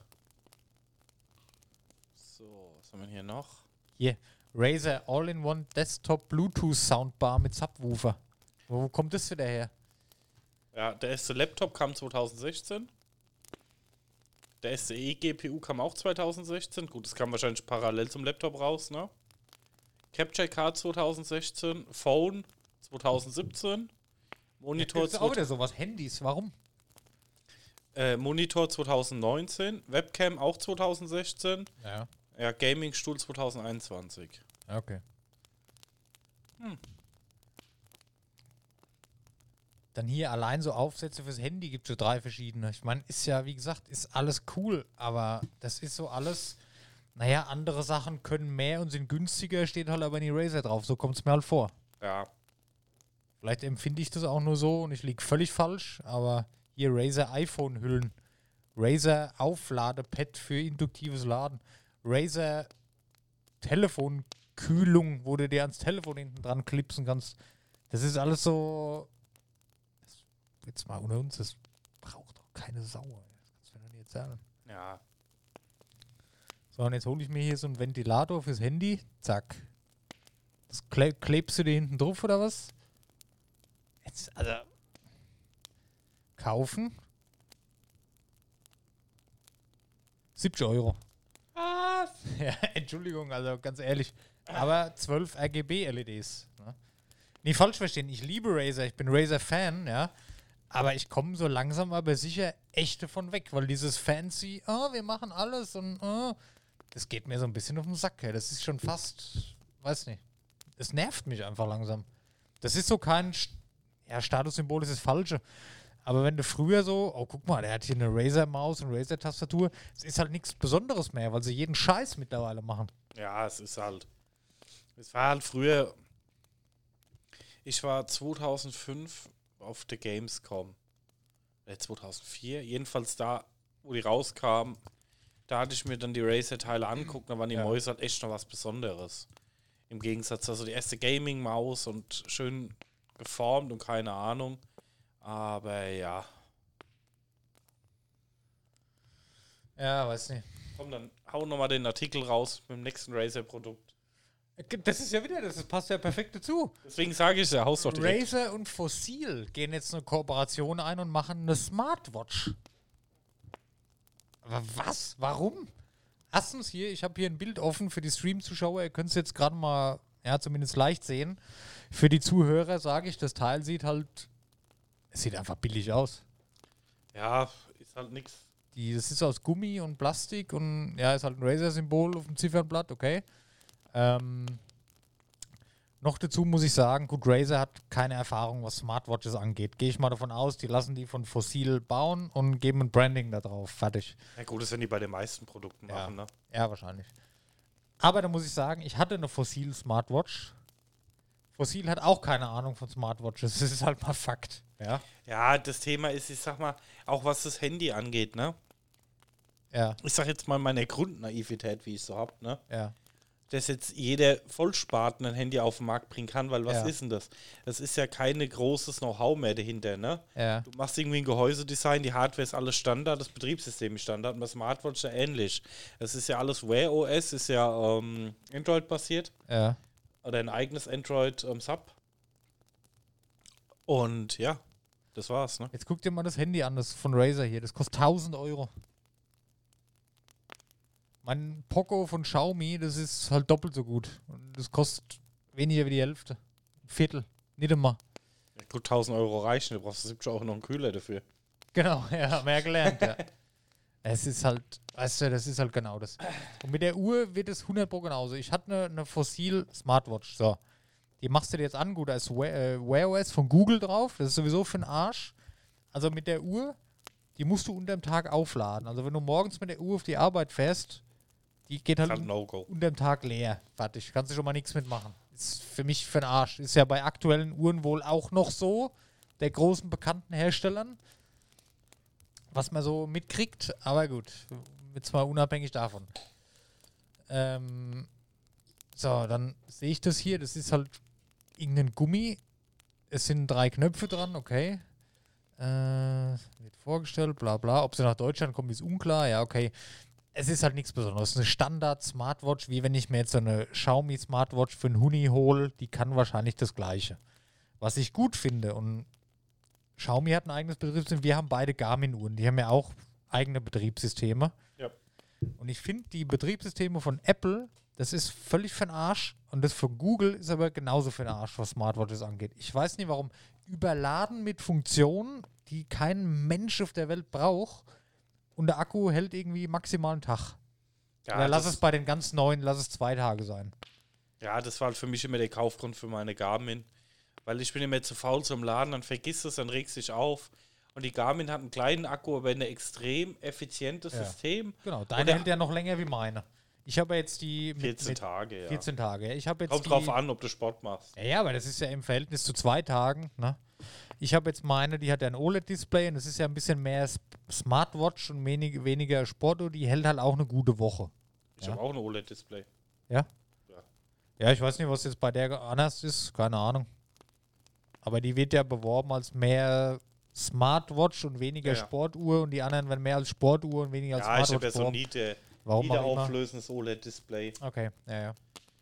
So, was haben wir hier noch? Hier, Razer All-in-One Desktop Bluetooth Soundbar mit Subwoofer. Wo kommt das wieder her? Ja, der erste Laptop kam zweitausendsechzehn. Der erste E-G P U kam auch zweitausendsechzehn. Gut, das kam wahrscheinlich parallel zum Laptop raus, ne? Capture Card zweitausendsechzehn. Phone zweitausendsiebzehn. Monitor, Das ist auch wieder sowas. Handys, warum? äh, Monitor zweitausendneunzehn. Webcam auch zweitausendsechzehn. Ja. Ja, Gaming-Stuhl zweitausendeinundzwanzig. Okay. Hm. Dann hier allein so Aufsätze fürs Handy gibt es so drei verschiedene. Ich meine, ist ja, wie gesagt, ist alles cool, aber das ist so alles, naja, andere Sachen können mehr und sind günstiger, steht halt aber in die Razer drauf. So kommt es mir halt vor. Ja, Vielleicht empfinde ich das auch nur so und ich liege völlig falsch, aber hier Razer iPhone-Hüllen, Razer Aufladepad für induktives Laden, Razer Telefonkühlung, wo du dir ans Telefon hinten dran klipsen kannst. Das ist alles so, das, jetzt mal unter uns, das braucht doch keine Sau. ey. Das kannst du mir doch nicht erzählen. ja. So, und jetzt hole ich mir hier so einen Ventilator fürs Handy. Zack. Das kle klebst du dir hinten drauf oder was? Jetzt, also. Kaufen. siebzig Euro. Was? Ja, Entschuldigung, also ganz ehrlich. Aber zwölf R G B-L E Ds. Ne? Nicht falsch verstehen, ich liebe Razer, ich bin Razer-Fan, ja. Aber ich komme so langsam aber sicher echt davon weg, weil dieses fancy, oh, wir machen alles und oh, das geht mir so ein bisschen auf den Sack. Ja. Das ist schon fast, weiß nicht, das nervt mich einfach langsam. Das ist so kein, St- ja, Statussymbol ist das Falsche. Aber wenn du früher so, oh, guck mal, der hat hier eine Razer-Maus und Razer-Tastatur, es ist halt nichts Besonderes mehr, weil sie jeden Scheiß mittlerweile machen. Ja, es ist halt. Es war halt früher. Ich war zweitausendfünf auf der Gamescom. Äh, zweitausendvier. Jedenfalls da, wo die rauskam, da hatte ich mir dann die Razer-Teile anguckt, da waren die Ja. Mäuse halt echt noch was Besonderes. Im Gegensatz, also die erste Gaming-Maus und schön geformt und keine Ahnung. Aber ja. Ja, weiß nicht. Komm, dann hau nochmal den Artikel raus mit dem nächsten Razer-Produkt. Das ist ja wieder, das passt ja perfekt dazu. Deswegen sage ich ja, haus doch direkt. Razer und Fossil gehen jetzt eine Kooperation ein und machen eine Smartwatch. Aber was? Warum? Erstens hier, ich habe hier ein Bild offen für die Stream-Zuschauer. Ihr könnt es jetzt gerade mal, ja, zumindest leicht sehen. Für die Zuhörer sage ich, das Teil sieht halt, es sieht einfach billig aus. Ja, ist halt nix. Die, das ist aus Gummi und Plastik und ja, ist halt ein Razer-Symbol auf dem Ziffernblatt, okay. Ähm, Noch dazu muss ich sagen, gut, Razer hat keine Erfahrung, was Smartwatches angeht. Gehe ich mal davon aus, die lassen die von Fossil bauen und geben ein Branding da drauf. Fertig. Ja gut, das werden die bei den meisten Produkten Ja. machen, ne? Ja, wahrscheinlich. Aber da muss ich sagen, ich hatte eine Fossil Smartwatch. Fossil hat auch keine Ahnung von Smartwatches. Das ist halt mal Fakt. Ja. Ja, das Thema ist, ich sag mal, auch was das Handy angeht, ne? Ja, Ich sag jetzt mal meine Grundnaivität, wie ich so hab, ne? ja. Dass jetzt jeder Vollspaten ein Handy auf den Markt bringen kann, weil was Ja. ist denn das? Das ist ja kein großes Know-how mehr dahinter, ne? Ja. Du machst irgendwie ein Gehäusedesign, die Hardware ist alles Standard, das Betriebssystem ist Standard und bei Smartwatch ja ähnlich. Das ist ja alles Wear O S, ist ja ähm, Android-basiert Ja. oder ein eigenes Android-Sub. Und ja, das war's, ne? Jetzt guck dir mal das Handy an, das von Razer hier. Das kostet tausend Euro. Mein Poco von Xiaomi, das ist halt doppelt so gut. Und das kostet weniger wie die Hälfte. Ein Viertel. Nicht immer. Ja, gut, tausend Euro reichen, du brauchst siebzig auch noch einen Kühler dafür. Genau, ja, mehr gelernt, ja. Es ist halt, weißt du, das ist halt genau das. Und mit der Uhr wird es hundert Pro genauso. Ich hatte eine, eine Fossil Smartwatch, so. Die machst du dir jetzt an, gut, da ist Wear, äh, Wear O S von Google drauf, das ist sowieso für den Arsch. Also mit der Uhr, die musst du unterm Tag aufladen. Also wenn du morgens mit der Uhr auf die Arbeit fährst, die geht halt Das ist halt un No-Go. unterm Tag leer. Fertig, kannst du schon mal nichts mitmachen. Ist für mich für den Arsch. Ist ja bei aktuellen Uhren wohl auch noch so, der großen bekannten Herstellern, was man so mitkriegt, aber gut, jetzt mal unabhängig davon. Ähm, so, dann sehe ich das hier, das ist halt irgendein Gummi. Es sind drei Knöpfe dran, okay. Äh, wird vorgestellt, bla bla. Ob sie nach Deutschland kommen, ist unklar. Ja, okay. Es ist halt nichts Besonderes. Eine Standard-Smartwatch, wie wenn ich mir jetzt so eine Xiaomi Smartwatch für einen Huni hole, die kann wahrscheinlich das Gleiche. Was ich gut finde, und Xiaomi hat ein eigenes Betriebssystem, wir haben beide Garmin-Uhren, die haben ja auch eigene Betriebssysteme. Ja. Und ich finde die Betriebssysteme von Apple, das ist völlig für den Arsch, und das von Google ist aber genauso für den Arsch, was Smartwatches angeht. Ich weiß nicht, warum überladen mit Funktionen, die kein Mensch auf der Welt braucht, und der Akku hält irgendwie maximal einen Tag. Ja, Oder lass das- es bei den ganz neuen, lass es zwei Tage sein. Ja, das war halt für mich immer der Kaufgrund für meine Garmin. Weil ich bin immer zu faul zum Laden, dann vergisst es, dann regst dich auf. Und die Garmin hat einen kleinen Akku, aber ein extrem effizientes Ja. System. Genau, deine Und der- hält ja noch länger wie meine. Ich habe jetzt die mit, vierzehn mit Tage, ja. vierzehn Tage. Ich habe jetzt Kommt die, drauf an, ob du Sport machst. Ja, ja, aber das ist ja im Verhältnis zu zwei Tagen. Ne? Ich habe jetzt meine, die hat ja ein O L E D-Display und das ist ja ein bisschen mehr S- Smartwatch und wenig, weniger Sport, die hält halt auch eine gute Woche. Ich Ja. habe auch ein O L E D-Display. Ja? Ja. Ja, ich weiß nicht, was jetzt bei der anders ist, keine Ahnung. Aber die wird ja beworben als mehr Smartwatch und weniger Ja, ja. Sportuhr und die anderen werden mehr als Sportuhr und weniger als Ja, ich Smartwatch habe ja so beworben. nie der Warum auch immer. wiederauflösendes O L E D-Display. Okay, ja, ja.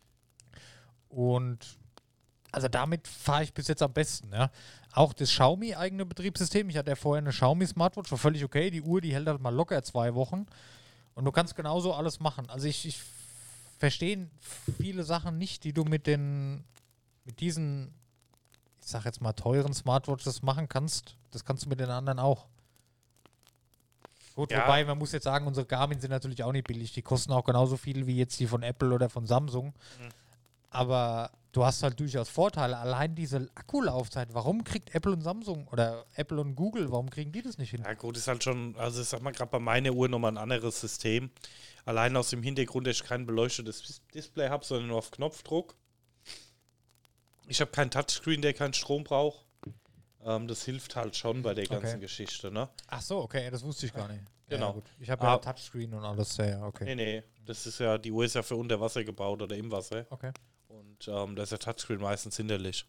Und also damit fahre ich bis jetzt am besten, ja. Auch das Xiaomi eigene Betriebssystem. Ich hatte ja vorher eine Xiaomi Smartwatch, war völlig okay. Die Uhr, die hält halt mal locker zwei Wochen. Und du kannst genauso alles machen. Also ich, ich verstehe viele Sachen nicht, die du mit den, mit diesen, ich sag jetzt mal, teuren Smartwatches machen kannst. Das kannst du mit den anderen auch. Gut, Ja. wobei, man muss jetzt sagen, unsere Garmin sind natürlich auch nicht billig. Die kosten auch genauso viel wie jetzt die von Apple oder von Samsung. Mhm. Aber du hast halt durchaus Vorteile. Allein diese Akkulaufzeit, warum kriegt Apple und Samsung oder Apple und Google, warum kriegen die das nicht hin? Ja gut, ist halt schon, also ich sag mal gerade bei meiner Uhr nochmal ein anderes System. Allein aus dem Hintergrund, dass ich kein beleuchtetes Dis- Display habe, sondern nur auf Knopfdruck. Ich habe keinen Touchscreen, der keinen Strom braucht. Ähm, das hilft halt schon bei der ganzen Okay. Geschichte, ne? Ach so, okay, das wusste ich gar nicht. Genau. Ja, gut. Ich habe ja Ah. Touchscreen und alles, ja, ja, okay. Nee, nee, das ist ja, die Uhr ist ja für unter Wasser gebaut oder im Wasser. Okay. Und ähm, da ist der Touchscreen meistens hinderlich.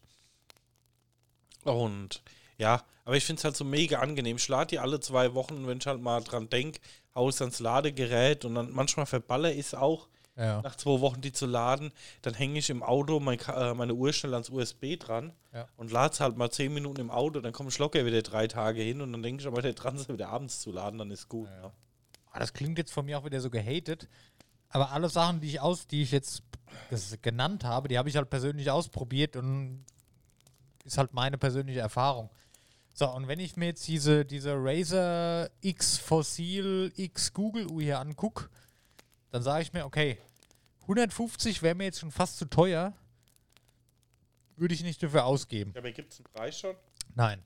Und ja, aber ich finde es halt so mega angenehm. Ich lade die alle zwei Wochen, wenn ich halt mal dran denke, hau es ans Ladegerät und dann manchmal verballer ich es auch, Ja. nach zwei Wochen die zu laden. Dann hänge ich im Auto mein, Ka- äh, meine Uhr schnell ans U S B dran Ja. und lade es halt mal zehn Minuten im Auto. Dann komme ich locker wieder drei Tage hin und dann denke ich aber, der dran ist wieder abends zu laden, dann ist gut. Ja. Ah, das klingt jetzt von mir auch wieder so gehatet. Aber alle Sachen, die ich aus, die ich jetzt ges- genannt habe, die habe ich halt persönlich ausprobiert und ist halt meine persönliche Erfahrung. So, und wenn ich mir jetzt diese, diese Razer X Fossil X Google Uhr hier angucke, dann sage ich mir, okay, hundertfünfzig wäre mir jetzt schon fast zu teuer. würde ich nicht dafür ausgeben. Ja, aber gibt es einen Preis schon? Nein.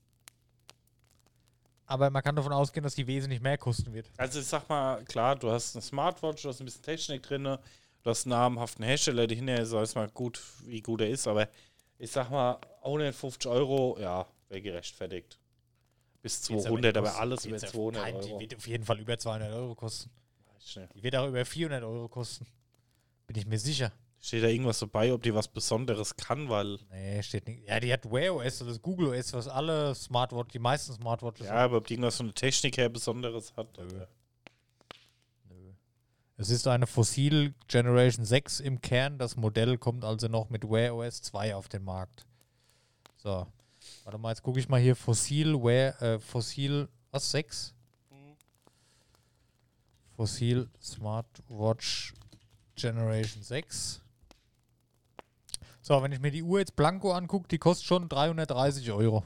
Aber man kann davon ausgehen, dass die wesentlich mehr kosten wird. Also ich sag mal, klar, du hast eine Smartwatch, du hast ein bisschen Technik drin, du hast einen namhaften Hersteller, der hinterher so mal gut, wie gut er ist, aber ich sag mal, hundertfünfzig Euro, ja, wäre gerechtfertigt. Bis zweihundert, aber alles über zweihundert Nein, Euro. die wird auf jeden Fall über zweihundert Euro kosten. Schnell. Die wird auch über vierhundert Euro kosten. Bin ich mir sicher. Steht da irgendwas dabei, ob die was Besonderes kann, weil... Nee, steht nicht. Ja, die hat Wear O S oder das Google O S, was alle Smartwatch, die meisten Smartwatches Ja, aber ob die irgendwas von der Technik her Besonderes hat. Nö. aber- Nö. Es ist eine Fossil Generation sechs im Kern. Das Modell kommt also noch mit Wear O S zwei auf den Markt. So. Warte mal, jetzt gucke ich mal hier. Fossil Wear, äh, Fossil, was, sechs? Fossil Smartwatch Generation sechs. So, wenn ich mir die Uhr jetzt blanko angucke, die kostet schon dreihundertdreißig Euro.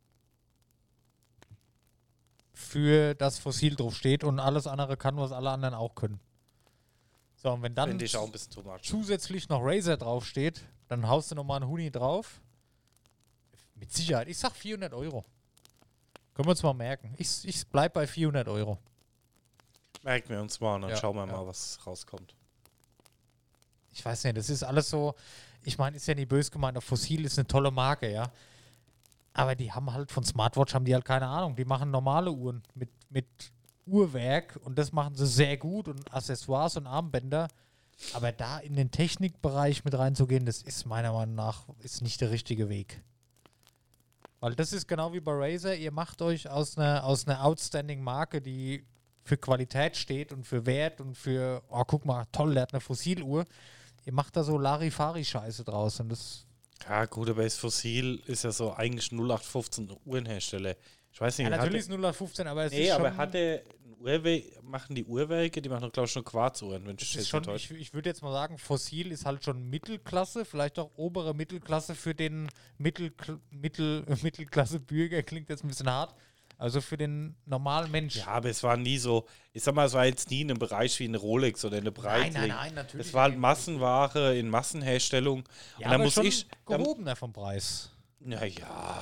Für das Fossil drauf steht und alles andere kann, was alle anderen auch können. So, und wenn dann Finde ich auch ein bisschen too much. zusätzlich noch Razer draufsteht, dann haust du nochmal einen Huni drauf. Mit Sicherheit. Ich sag vierhundert Euro. Können wir uns mal merken. Ich, ich bleib bei vierhundert Euro. Merken wir uns mal und dann Ja, schauen wir ja. mal, was rauskommt. Ich weiß nicht, das ist alles so, ich meine, ist ja nicht böse gemeint, Fossil ist eine tolle Marke, ja. Aber die haben halt von Smartwatch, haben die halt keine Ahnung. Die machen normale Uhren mit, mit Uhrwerk und das machen sie sehr gut und Accessoires und Armbänder. Aber da in den Technikbereich mit reinzugehen, das ist meiner Meinung nach ist nicht der richtige Weg. Weil das ist genau wie bei Razer, ihr macht euch aus einer, aus einer outstanding Marke, die für Qualität steht und für Wert und für, oh guck mal, toll, der hat eine Fossiluhr. Ihr macht da so Larifari-Scheiße draus und das. Ja, gut, aber das Fossil ist ja so eigentlich null acht fünfzehn Uhrenhersteller. Ich weiß nicht, Ja, hat natürlich er- ist null acht fünfzehn, aber es Nee, ist schon, aber hat er ein Uhrwerk, machen die Uhrwerke, die machen doch, glaube ich, schon Quarzuhren, wenn ich es das ist jetzt schon nicht ich, täusche. ich würde jetzt mal sagen, Fossil ist halt schon Mittelklasse, vielleicht auch obere Mittelklasse für den Mittel, Mittel, Mittelklasse-Bürger, klingt jetzt ein bisschen hart. Also für den normalen Mensch. Ja, aber es war nie so, ich sag mal, es war jetzt nie in einem Bereich wie eine Rolex oder eine Breitling. nein, nein, natürlich. Es war halt nicht. Massenware in Massenherstellung. Ja, und dann aber muss schon ich. Dann, gehobener vom Preis. naja.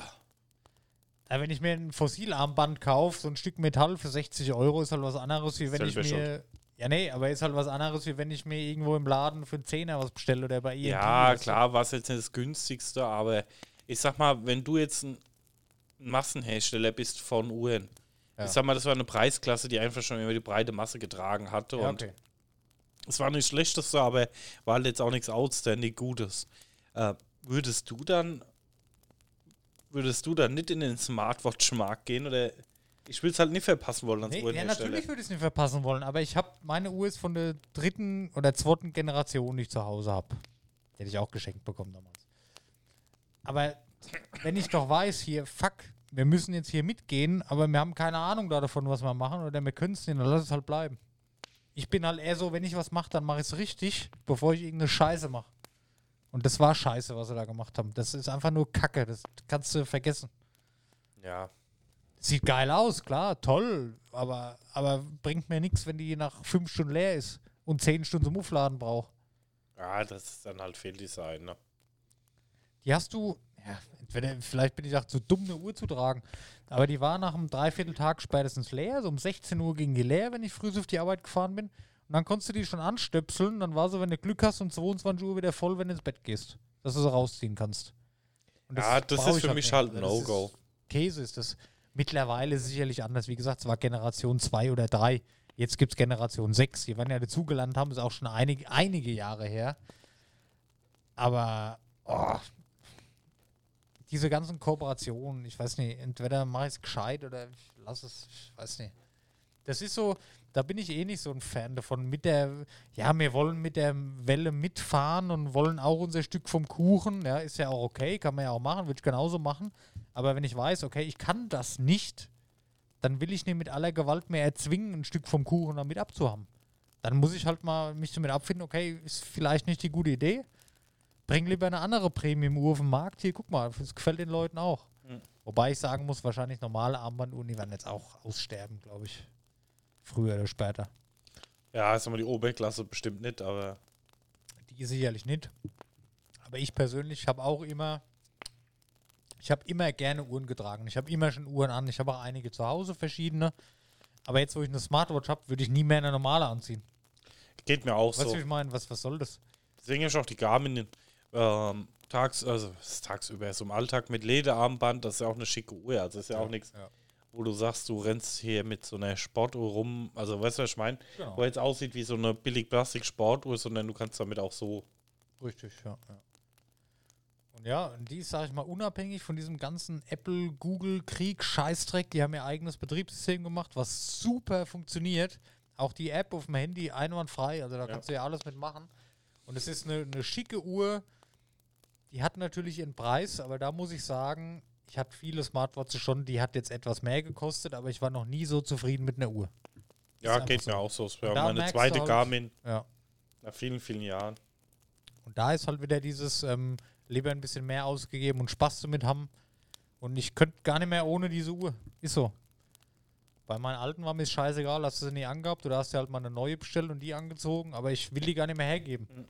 Ja, wenn ich mir ein Fossilarmband kaufe, so ein Stück Metall für sechzig Euro, ist halt was anderes, wie wenn ich Selber mir. Ja, nee, aber ist halt was anderes, wie wenn ich mir irgendwo im Laden für einen Zehner was bestelle oder bei ihr. Ja, klar, war es jetzt nicht das günstigste, aber ich sag mal, wenn du jetzt ein Massenhersteller bist von Uhren, Ja. ich sag mal, das war eine Preisklasse, die einfach schon immer die breite Masse getragen hatte. Ja, und okay. es war nicht schlechteste, aber war halt jetzt auch nichts outstanding Gutes. Äh, würdest du dann würdest du dann nicht in den Smartwatch-Markt gehen oder ich will es halt nicht verpassen wollen als Nee, ja, Uhrenhersteller. natürlich würde ich es nicht verpassen wollen, aber ich habe meine Uhr ist von der dritten oder zweiten Generation, die ich zu Hause habe. Die hätte ich auch geschenkt bekommen damals. Aber wenn ich doch weiß, hier, fuck, wir müssen jetzt hier mitgehen, aber wir haben keine Ahnung da davon, was wir machen, oder wir können es nicht, dann lass es halt bleiben. Ich bin halt eher so, wenn ich was mache, dann mache ich es richtig, bevor ich irgendeine Scheiße mache. Und das war Scheiße, was sie da gemacht haben. Das ist einfach nur Kacke, das kannst du vergessen. Ja. Sieht geil aus, klar, toll, aber, aber bringt mir nichts, wenn die nach fünf Stunden leer ist und zehn Stunden zum Aufladen braucht. Ja, das ist dann halt Fehldesign, ne? Die hast du, ja, entweder, vielleicht bin ich auch zu dumm, eine Uhr zu tragen, aber die war nach einem Dreivierteltag spätestens leer, so um sechzehn Uhr ging die leer, wenn ich früh auf die Arbeit gefahren bin. Und dann konntest du die schon anstöpseln, dann war so, wenn du Glück hast, um zweiundzwanzig Uhr wieder voll, wenn du ins Bett gehst, dass du sie rausziehen kannst. Und Ja, das brauch ist ich für mich nicht. halt ein Also das No-Go. ist- Käse ist das. Mittlerweile sicherlich anders. Wie gesagt, es war Generation zwei oder drei. Jetzt gibt es Generation sechs. Die werden ja dazugelernt haben, ist auch schon einige, einige Jahre her. Aber oh, diese ganzen Kooperationen, ich weiß nicht, entweder mache ich es gescheit oder ich lasse es, ich weiß nicht. Das ist so, da bin ich eh nicht so ein Fan davon. Mit der, ja, wir wollen mit der Welle mitfahren und wollen auch unser Stück vom Kuchen. Ja, ist ja auch okay, kann man ja auch machen, würde ich genauso machen. Aber wenn ich weiß, okay, ich kann das nicht, dann will ich nicht mit aller Gewalt mehr erzwingen, ein Stück vom Kuchen damit abzuhaben. Dann muss ich halt mal mich damit abfinden, okay, ist vielleicht nicht die gute Idee. Bring lieber eine andere Premium-Uhr auf den Markt. Hier, guck mal, das gefällt den Leuten auch. Mhm. Wobei ich sagen muss, wahrscheinlich normale Armbanduhren, die werden jetzt auch aussterben, glaube ich. Früher oder später. Ja, ist aber die Oberklasse bestimmt nicht, aber Die sicherlich nicht. Aber ich persönlich habe auch immer, ich habe immer gerne Uhren getragen. Ich habe immer schon Uhren an. Ich habe auch einige zu Hause, verschiedene. Aber jetzt, wo ich eine Smartwatch habe, würde ich nie mehr eine normale anziehen. Geht mir auch Weißt du, so. wie ich meine? Was, was soll das? Deswegen ist auch die Garmin ähm, tags, also das ist tagsüber so im Alltag mit Lederarmband, das ist ja auch eine schicke Uhr. Also das ist ja auch nichts, Ja. wo du sagst, du rennst hier mit so einer Sportuhr rum. Also weißt du, was ich meine? Genau. Wo jetzt aussieht wie so eine billig Plastik-Sportuhr, sondern du kannst damit auch so. Richtig, ja. ja. Und ja, und die ist, sag ich mal, unabhängig von diesem ganzen Apple, Google, Krieg, Scheißdreck. Die haben ihr eigenes Betriebssystem gemacht, was super funktioniert. Auch die App auf dem Handy einwandfrei, also da Ja. kannst du ja alles mitmachen. Und es ist eine, eine schicke Uhr, die hat natürlich ihren Preis, aber da muss ich sagen, ich hatte viele Smartwatches schon, die hat jetzt etwas mehr gekostet, aber ich war noch nie so zufrieden mit einer Uhr. Ja, ist geht einfach mir so. auch so. Das wäre Und da meine merkst du zweite halt- Garmin Ja. nach vielen, vielen Jahren. Und da ist halt wieder dieses ähm, lieber ein bisschen mehr ausgegeben und Spaß damit haben. Und ich könnte gar nicht mehr ohne diese Uhr. Ist so. Bei meinen alten war mir es scheißegal, hast du sie nie angehabt oder hast du halt mal eine neue bestellt und die angezogen, aber ich will die gar nicht mehr hergeben. Mhm.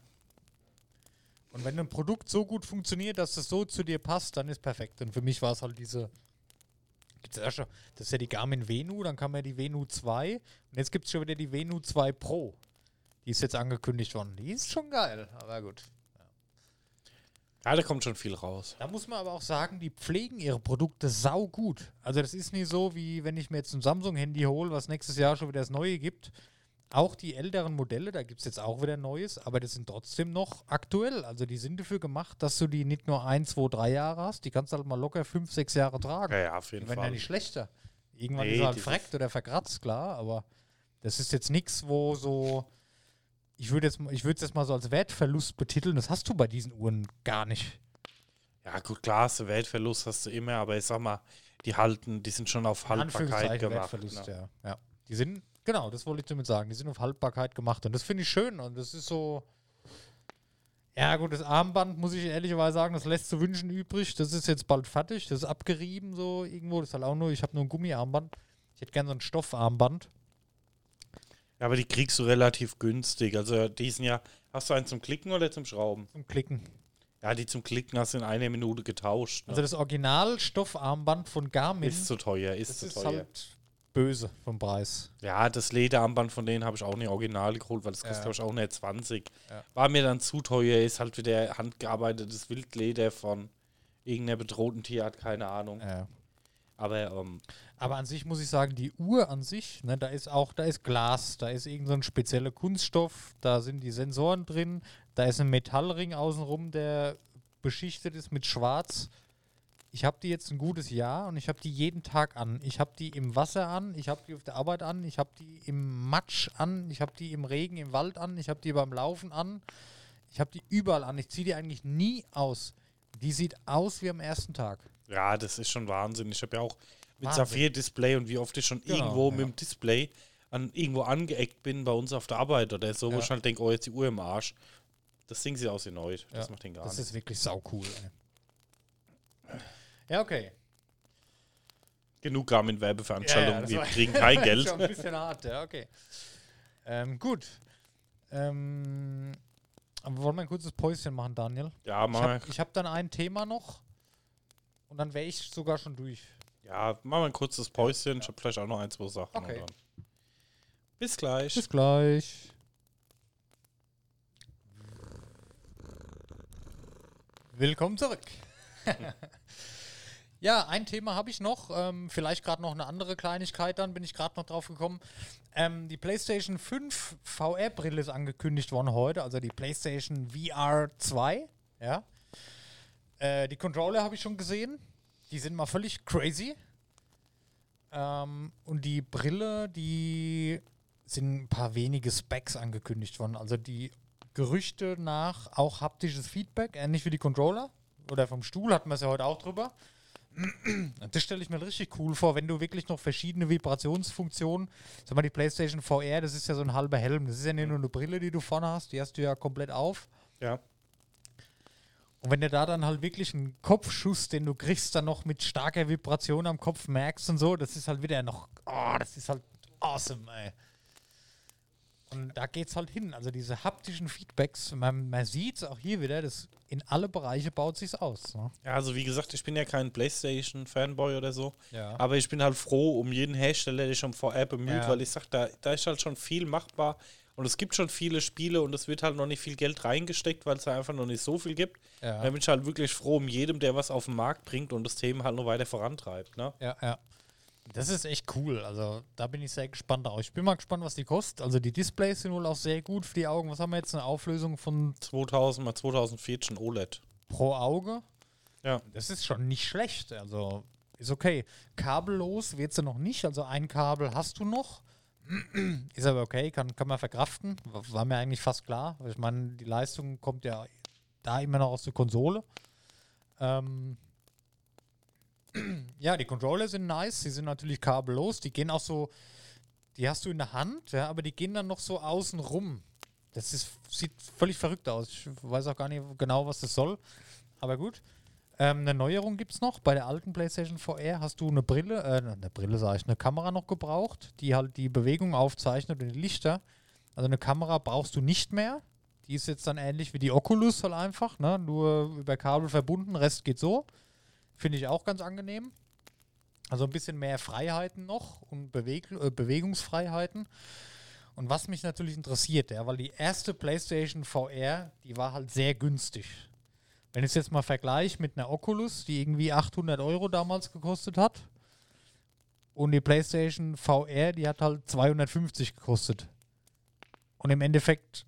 Und wenn ein Produkt so gut funktioniert, dass es so zu dir passt, dann ist perfekt. Und für mich war es halt diese. Gibt's ja schon, das ist ja die Garmin Venu, dann kam ja die Venu zwei und jetzt gibt es schon wieder die Venu zwei Pro. Die ist jetzt angekündigt worden. Die ist schon geil, aber gut. Ja, da kommt schon viel raus. Da muss man aber auch sagen, die pflegen ihre Produkte sau gut. Also das ist nicht so, wie wenn ich mir jetzt ein Samsung-Handy hole, was nächstes Jahr schon wieder das Neue gibt. Auch die älteren Modelle, da gibt es jetzt auch wieder Neues, aber das sind trotzdem noch aktuell. Also die sind dafür gemacht, dass du die nicht nur ein, zwei, drei Jahre hast, die kannst du halt mal locker fünf, sechs Jahre tragen. Ja, ja, auf jeden Die werden ja Fall. nicht schlechter. Irgendwann Nee, ist er halt dieses- freckt oder verkratzt, klar, aber das ist jetzt nichts, wo so, ich würde jetzt, ich würde es jetzt mal so als Wertverlust betiteln, das hast du bei diesen Uhren gar nicht. Ja, gut, klar, hast du Weltverlust hast du immer, aber ich sag mal, die halten, die sind schon auf In Haltbarkeit Anführungszeichen gemacht. Wertverlust, Ne? ja. ja. Die sind, genau, das wollte ich damit sagen, die sind auf Haltbarkeit gemacht und das finde ich schön und das ist so, ja gut, das Armband, muss ich ehrlicherweise sagen, das lässt zu wünschen übrig, das ist jetzt bald fertig, das ist abgerieben so irgendwo, das ist halt auch nur, ich habe nur ein Gummiarmband, ich hätte gerne so ein Stoffarmband. Ja, aber die kriegst du relativ günstig. Also die sind ja, hast du einen zum Klicken oder zum Schrauben? Zum Klicken. Ja, die zum Klicken hast du in einer Minute getauscht. Ne? Also das Original-Stoffarmband von Garmin, ist zu teuer, ist das zu ist teuer. halt böse vom Preis. Ja, das Lederarmband von denen habe ich auch nicht original geholt, weil das kostet, Ja. glaube ich, auch nicht zwanzig. Ja. War mir dann zu teuer, ist halt wieder handgearbeitetes Wildleder von irgendeiner bedrohten Tierart, keine Ahnung. Ja. Aber ähm, Aber an sich muss ich sagen, die Uhr an sich, ne, da ist auch, da ist Glas, da ist irgend so ein spezieller Kunststoff, da sind die Sensoren drin, da ist ein Metallring außenrum, der beschichtet ist mit Schwarz. Ich habe die jetzt ein gutes Jahr und ich habe die jeden Tag an. Ich habe die im Wasser an, ich habe die auf der Arbeit an, ich habe die im Matsch an, ich habe die im Regen im Wald an, ich habe die beim Laufen an, ich habe die überall an. Ich ziehe die eigentlich nie aus. Die sieht aus wie am ersten Tag. ja, das ist schon Wahnsinn. Ich habe ja auch mit Wahnsinn. Saphir-Display und wie oft ich schon Genau, irgendwo ja. mit dem Display an irgendwo angeeckt bin bei uns auf der Arbeit oder so, wo Ja. ich halt denke, oh, jetzt die Uhr im Arsch. Das Ding sieht aus wie neu. Das Ja, macht den gar Das nicht. ist wirklich sau cool. Ey. Ja, okay. Genug Garmin-Werbeveranstaltungen. das Wir war- kriegen kein Schon Geld. ein bisschen hart, ja, okay. Ähm, gut. Ähm, aber wollen wir ein kurzes Päuschen machen, Daniel? Ja, Ich mach, habe hab dann ein Thema noch und dann wäre ich sogar schon durch. ja, mach mal ein kurzes Päuschen. Ich habe vielleicht auch noch ein, zwei Sachen. Okay. und dann- Bis gleich. Bis gleich. Willkommen zurück. Ja, ein Thema habe ich noch. Ähm, vielleicht gerade noch eine andere Kleinigkeit, dann bin ich gerade noch drauf gekommen. Ähm, die PlayStation fünf V R-Brille ist angekündigt worden heute, also die PlayStation V R zwei. Ja. Äh, die Controller habe ich schon gesehen. Die sind mal völlig crazy. Ähm, und die Brille, die sind ein paar wenige Specs angekündigt worden. Also die Gerüchte nach auch haptisches Feedback, ähnlich wie die Controller. Oder vom Stuhl hatten wir es ja heute auch drüber. Und das stelle ich mir richtig cool vor, wenn du wirklich noch verschiedene Vibrationsfunktionen, sag mal, die PlayStation V R, das ist ja so ein halber Helm. Das ist ja nicht nur eine Brille, die du vorne hast, die hast du ja komplett auf. Ja. Und wenn du da dann halt wirklich einen Kopfschuss, den du kriegst, dann noch mit starker Vibration am Kopf merkst und so, das ist halt wieder noch, oh, das ist halt awesome, ey. Und da geht's halt hin. Also diese haptischen Feedbacks, man, man sieht es auch hier wieder, das in alle Bereiche baut sich's aus. Ne? Ja, also wie gesagt, ich bin ja kein PlayStation-Fanboy oder so. Ja. Aber ich bin halt froh um jeden Hersteller, der sich um V R bemüht, Ja. weil ich sag, da, da ist halt schon viel machbar. Und es gibt schon viele Spiele und es wird halt noch nicht viel Geld reingesteckt, weil es da einfach noch nicht so viel gibt. Ja. Da bin ich halt wirklich froh um jedem, der was auf den Markt bringt und das Thema halt noch weiter vorantreibt. Ne? Ja, ja. Das ist echt cool. Also da bin ich sehr gespannt drauf. Ich bin mal gespannt, was die kostet. Also die Displays sind wohl auch sehr gut für die Augen. Was haben wir jetzt? Eine Auflösung von zweitausend mal zweitausendvierzehn O L E D. pro Auge? Ja. Das ist schon nicht schlecht. Also ist okay. Kabellos wird sie noch nicht. Also ein Kabel hast du noch. Ist aber okay, kann, kann man verkraften. War mir eigentlich fast klar. Ich meine, die Leistung kommt ja da immer noch aus der Konsole. Ähm ja, die Controller sind nice. Die sind natürlich kabellos. Die gehen auch so, die hast du in der Hand, ja, aber die gehen dann noch so außen rum. Das ist, sieht völlig verrückt aus. Ich weiß auch gar nicht genau, was das soll. Aber gut. Ähm, eine Neuerung gibt es noch. Bei der alten PlayStation V R hast du eine Brille, äh, eine Brille sage ich, eine Kamera noch gebraucht, die halt die Bewegung aufzeichnet und die Lichter. Also eine Kamera brauchst du nicht mehr. Die ist jetzt dann ähnlich wie die Oculus halt einfach, ne? Nur über Kabel verbunden, Rest geht so. Finde ich auch ganz angenehm. Also ein bisschen mehr Freiheiten noch und Beweg äh, Bewegungsfreiheiten. Und was mich natürlich interessiert, ja, weil die erste PlayStation V R, die war halt sehr günstig. Wenn ich es jetzt mal vergleiche mit einer Oculus, die irgendwie achthundert Euro damals gekostet hat, und die PlayStation V R, die hat halt zweihundertfünfzig gekostet. Und im Endeffekt,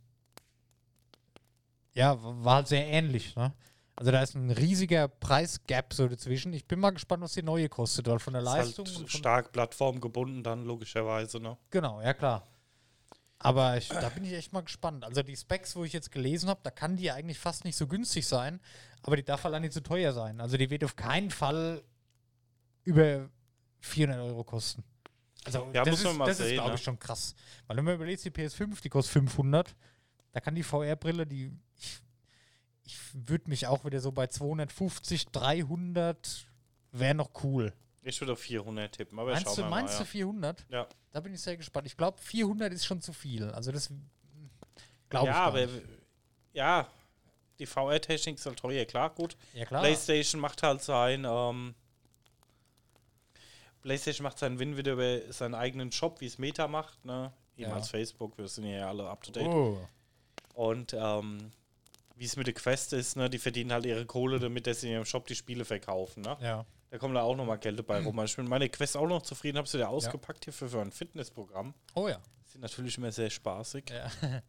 ja, war halt sehr ähnlich, ne? Also da ist ein riesiger Preisgap so dazwischen. Ich bin mal gespannt, was die neue kostet, weil von der Ist Leistung... halt und von stark plattformgebunden dann logischerweise. Ne? Genau, ja klar. Aber ich, da bin ich echt mal gespannt. Also die Specs, wo ich jetzt gelesen habe, da kann die eigentlich fast nicht so günstig sein, aber die darf allein nicht zu teuer sein. Also die wird auf keinen Fall über vierhundert Euro kosten. Also Ja, das muss man ist, mal das ist sehen, glaube ne? ich, schon krass. Weil wenn man überlegt, die P S fünf, die kostet fünfhundert, da kann die V R-Brille, die... Ich, ich würde mich auch wieder so bei zweihundertfünfzig, dreihundert wäre noch cool. Ich würde auf vierhundert tippen, aber Meinst schauen du, wir meinst mal. du vierhundert? Ja. Da bin ich sehr gespannt. Ich glaube, vierhundert ist schon zu viel. Also das glaube Ja, ich gar aber nicht. ja, die V R-Technik ist halt teuer, klar, gut. Ja, klar. PlayStation macht halt sein, ähm, PlayStation macht seinen Win wieder über seinen eigenen Shop, wie es Meta macht, ne? Ehemals Ja. Facebook, wir sind ja alle up to date. Oh. Und ähm, wie es mit der Quest ist, ne, die verdienen halt ihre Kohle damit, dass sie in ihrem Shop die Spiele verkaufen, ne? Ja. Da kommen da auch nochmal Geld dabei rum. Ich bin mit meiner Quest auch noch zufrieden, habe sie da ausgepackt hier für, für ein Fitnessprogramm. Oh ja. Sind natürlich immer sehr spaßig. Ja.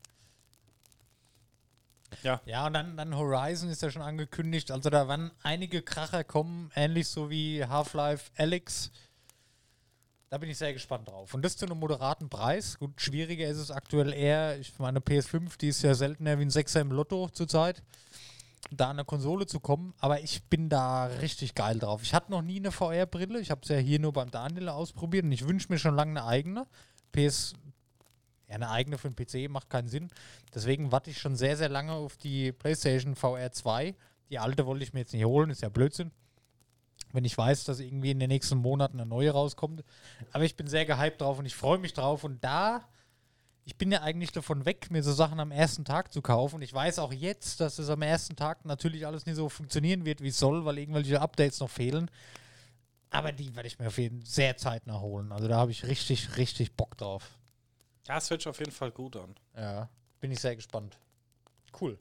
Ja. Ja, und dann, dann Horizon ist ja schon angekündigt. Also da werden einige Kracher kommen, ähnlich so wie Half-Life Alyx. Da bin ich sehr gespannt drauf. Und das zu einem moderaten Preis. Gut, schwieriger ist es aktuell eher. Ich meine, P S fünf, die ist ja seltener wie ein Sechser im Lotto zurzeit, da an eine Konsole zu kommen. Aber ich bin da richtig geil drauf. Ich hatte noch nie eine V R-Brille. Ich habe es ja hier nur beim Daniel ausprobiert und ich wünsche mir schon lange eine eigene. P S, ja, eine eigene für den P C macht keinen Sinn. Deswegen warte ich schon sehr, sehr lange auf die PlayStation V R zwei. Die alte wollte ich mir jetzt nicht holen, ist ja Blödsinn. Wenn ich weiß, dass irgendwie in den nächsten Monaten eine neue rauskommt. Aber ich bin sehr gehypt drauf und ich freue mich drauf. Und da, ich bin ja eigentlich davon weg, mir so Sachen am ersten Tag zu kaufen. Und ich weiß auch jetzt, dass es am ersten Tag natürlich alles nicht so funktionieren wird, wie es soll, weil irgendwelche Updates noch fehlen. Aber die werde ich mir auf jeden Fall sehr zeitnah holen. Also da habe ich richtig, richtig Bock drauf. Ja, es hört sich auf jeden Fall gut an. Ja, bin ich sehr gespannt. Cool.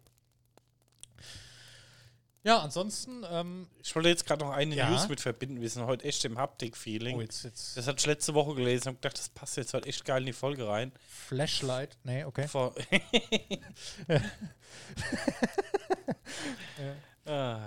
Ja, ansonsten, ähm, Ich wollte jetzt gerade noch eine Ja. News mit verbinden. Wir sind heute echt im Haptik-Feeling. oh, jetzt, jetzt Das hatte ich letzte Woche gelesen und gedacht, das passt jetzt halt echt geil in die Folge rein. Flashlight. Nee, okay. Vor ah.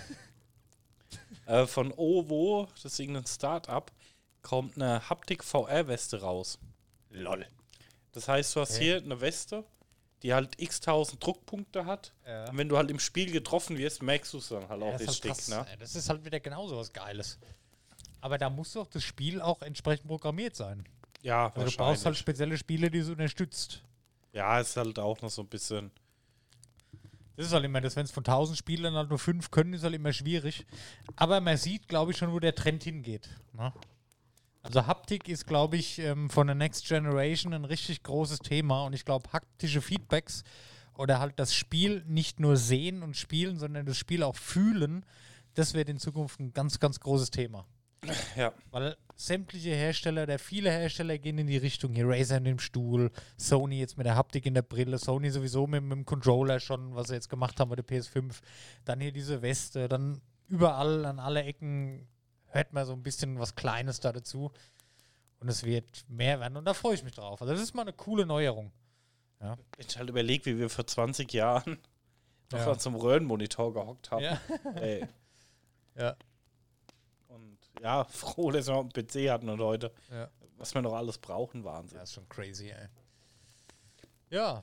äh, von Ovo, das ist irgendein Start-up, kommt eine Haptik-V R-Weste raus. Lol. Das heißt, du hast Okay. hier eine Weste, die halt x tausend Druckpunkte hat. Ja. Und wenn du halt im Spiel getroffen wirst, merkst du es dann halt Ja, auch das, ist halt richtig. krass. Ne? Ey, das ist halt wieder genauso was Geiles. Aber da muss doch das Spiel auch entsprechend programmiert sein. Ja, Also du brauchst wahrscheinlich. halt spezielle Spiele, die es unterstützt. Ja, ist halt auch noch so ein bisschen. Das ist halt immer das, wenn es von tausend Spielern halt nur fünf können, ist halt immer schwierig. Aber man sieht, glaube ich, schon, wo der Trend hingeht. Ne? Also Haptik ist, glaube ich, ähm, von der Next Generation ein richtig großes Thema und ich glaube, haptische Feedbacks oder halt das Spiel nicht nur sehen und spielen, sondern das Spiel auch fühlen, das wird in Zukunft ein ganz, ganz großes Thema. Ja. Weil sämtliche Hersteller, der viele Hersteller gehen in die Richtung, hier Razer in dem Stuhl, Sony jetzt mit der Haptik in der Brille, Sony sowieso mit, mit dem Controller schon, was sie jetzt gemacht haben bei der P S fünf, dann hier diese Weste, dann überall an alle Ecken hört man so ein bisschen was Kleines da dazu und es wird mehr werden und da freue ich mich drauf. Also das ist mal eine coole Neuerung. Ja. Ich halt überlegt, wie wir vor zwanzig Jahren noch Ja. zum Röhrenmonitor gehockt haben. Ja. Ey. Ja. Und ja, froh, dass wir noch einen P C hatten und heute, Ja. was wir noch alles brauchen, Wahnsinn. Das ist schon crazy, ey. Ja.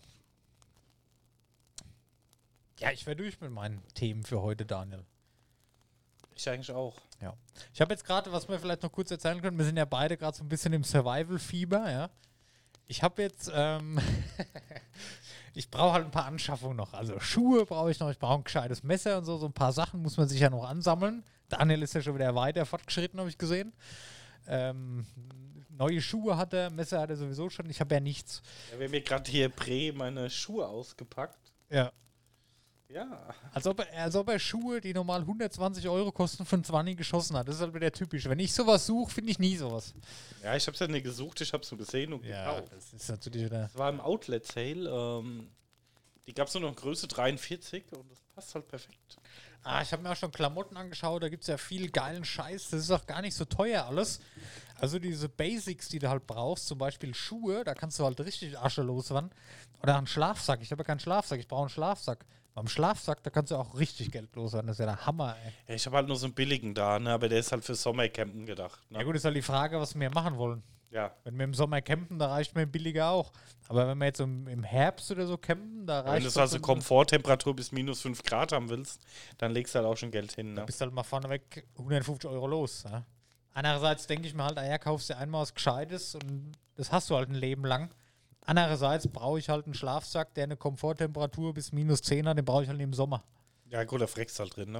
Ja, ich wäre durch mit meinen Themen für heute, Daniel. Ich eigentlich auch. Ja. Ich habe jetzt gerade, was wir vielleicht noch kurz erzählen können, wir sind ja beide gerade so ein bisschen im Survival-Fieber, ja. Ich habe jetzt, ähm, ich brauche halt ein paar Anschaffungen noch. Also Schuhe brauche ich noch, ich brauche ein gescheites Messer und so, so ein paar Sachen muss man sich ja noch ansammeln. Daniel ist ja schon wieder weiter fortgeschritten, habe ich gesehen. Ähm, neue Schuhe hat er, Messer hat er sowieso schon, ich habe ja nichts. Ja, wir haben mir gerade hier Prä meine Schuhe ausgepackt. Ja. Ja. Als ob, er, als ob er Schuhe, die normal hundertzwanzig Euro kosten, von zwanzig geschossen hat. Das ist halt wieder typisch. Wenn ich sowas suche, finde ich nie sowas. Ja, ich habe es ja nicht gesucht, ich habe es nur gesehen und gekauft. das ist natürlich wieder. Das war im Outlet-Sale. Ähm, die gab es nur noch in Größe dreiundvierzig und das passt halt perfekt. Ah, ich habe mir auch schon Klamotten angeschaut, da gibt es ja viel geilen Scheiß. Das ist auch gar nicht so teuer alles. Also diese Basics, die du halt brauchst, zum Beispiel Schuhe, da kannst du halt richtig Asche loswerden. Oder einen Schlafsack. Ich habe ja keinen Schlafsack, ich brauche einen Schlafsack. Beim Schlafsack, da kannst du auch richtig Geld loswerden. Das ist ja der Hammer, ey. Ja, ich habe halt nur so einen billigen da, ne? Aber der ist halt für Sommercampen gedacht. Ne? Ja gut, ist halt die Frage, was wir machen wollen. Ja. Wenn wir im Sommer campen, da reicht mir ein billiger auch. Aber wenn wir jetzt im, im Herbst oder so campen, da reicht Wenn du doch also so ein- Komforttemperatur bis minus fünf Grad haben willst, dann legst du halt auch schon Geld hin. Ne? bist halt mal vorneweg hundertfünfzig Euro los. Ja? Andererseits denke ich mir halt, naja, kaufst du einmal was Gescheites und das hast du halt ein Leben lang. Andererseits brauche ich halt einen Schlafsack, der eine Komforttemperatur bis minus zehn hat, den brauche ich halt im Sommer. Ja, gut, da freckst halt drin, ne?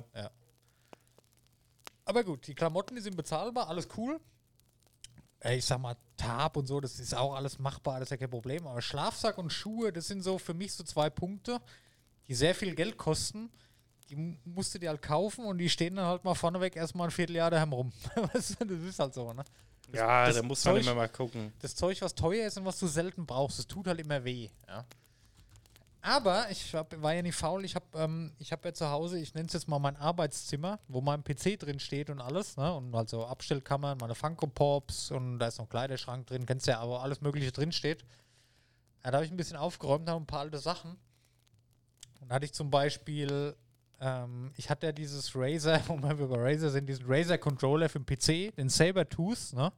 Aber gut, die Klamotten, die sind bezahlbar, alles cool. Äh, Ich sag mal, Tab und so, das ist auch alles machbar, das ist ja kein Problem. Aber Schlafsack und Schuhe, das sind so für mich so zwei Punkte, die sehr viel Geld kosten. Die mu- musst du dir halt kaufen und die stehen dann halt mal vorneweg erstmal ein Vierteljahr daheim rum. Weißt du, das ist halt so, ne? Ja, das da muss man Zeug- immer mal gucken. Das Zeug, was teuer ist und was du selten brauchst, das tut halt immer weh. Ja. Aber ich hab, war ja nicht faul, ich habe ähm, ich hab ja zu Hause, ich nenne es jetzt mal mein Arbeitszimmer, wo mein P C drin steht und alles, ne? Und also Abstellkammern, meine Funko Pops und da ist noch ein Kleiderschrank drin, kennst du ja, aber alles mögliche drin steht. Ja, da habe ich ein bisschen aufgeräumt, habe ein paar alte Sachen. Und da hatte ich zum Beispiel, ähm, ich hatte ja dieses Razer, wo wir über Razer sind, diesen Razer Controller für den P C, den Sabertooth, ne?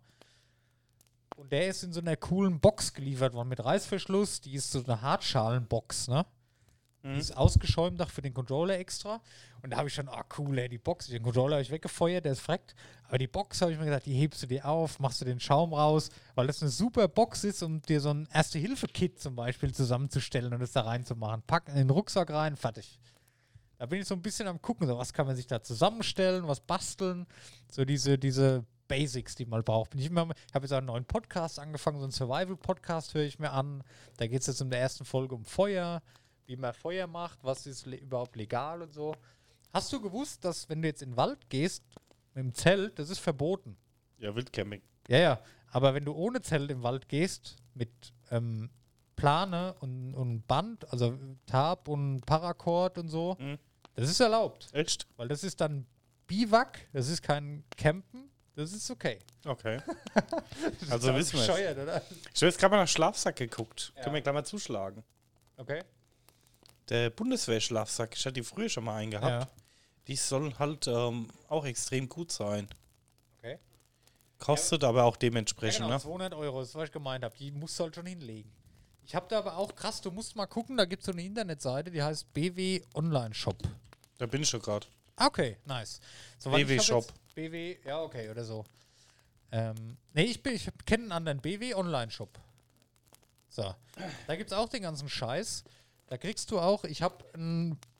Und der ist in so einer coolen Box geliefert worden mit Reißverschluss. Die ist so eine Hartschalenbox, ne? Mhm. Die ist ausgeschäumt auch für den Controller extra. Und da habe ich schon, ah cool, ey, die Box, den Controller habe ich weggefeuert, der ist freckt. Aber die Box habe ich mir gedacht, die hebst du dir auf, machst du den Schaum raus, weil das eine super Box ist, um dir so ein Erste-Hilfe-Kit zum Beispiel zusammenzustellen und es da reinzumachen. Pack in den Rucksack rein, fertig. Da bin ich so ein bisschen am gucken, so was kann man sich da zusammenstellen, was basteln. So diese, diese Basics, die man braucht. Bin ich immer, ich habe jetzt auch einen neuen Podcast angefangen, so einen Survival-Podcast höre ich mir an. Da geht es jetzt in der ersten Folge um Feuer, wie man Feuer macht, was ist le- überhaupt legal und so. Hast du gewusst, dass wenn du jetzt in den Wald gehst, mit dem Zelt, das ist verboten? Ja, Wildcamping. Ja, ja. Aber wenn du ohne Zelt im Wald gehst, mit ähm, Plane und, und Band, also Tab und Paracord und so, Mhm. das ist erlaubt. Echt? Weil das ist dann Biwak, das ist kein Campen, das ist okay. Okay. Also wissen wir es. Bescheuert, oder? Ich habe jetzt gerade mal nach Schlafsack geguckt. Ja. Können wir gleich mal zuschlagen. Okay. Der Bundeswehr-Schlafsack, ich hatte die früher schon mal einen gehabt. Ja. Die soll halt ähm, auch extrem gut sein. Okay. Kostet aber auch Ja, dementsprechend, genau, ne? zweihundert Euro, das ist, was ich gemeint habe. Die musst du halt schon hinlegen. Ich habe da aber auch, krass, du musst mal gucken, da gibt es so eine Internetseite, die heißt B W Online Shop. Da bin ich schon gerade. Okay, nice. Soweit B W ich hab Shop. jetzt- B W, ja, okay, oder so. Ähm, nee, ich, bin- ich kenne einen anderen B W Online Shop. So, da gibt es auch den ganzen Scheiß. Da kriegst du auch, ich habe ein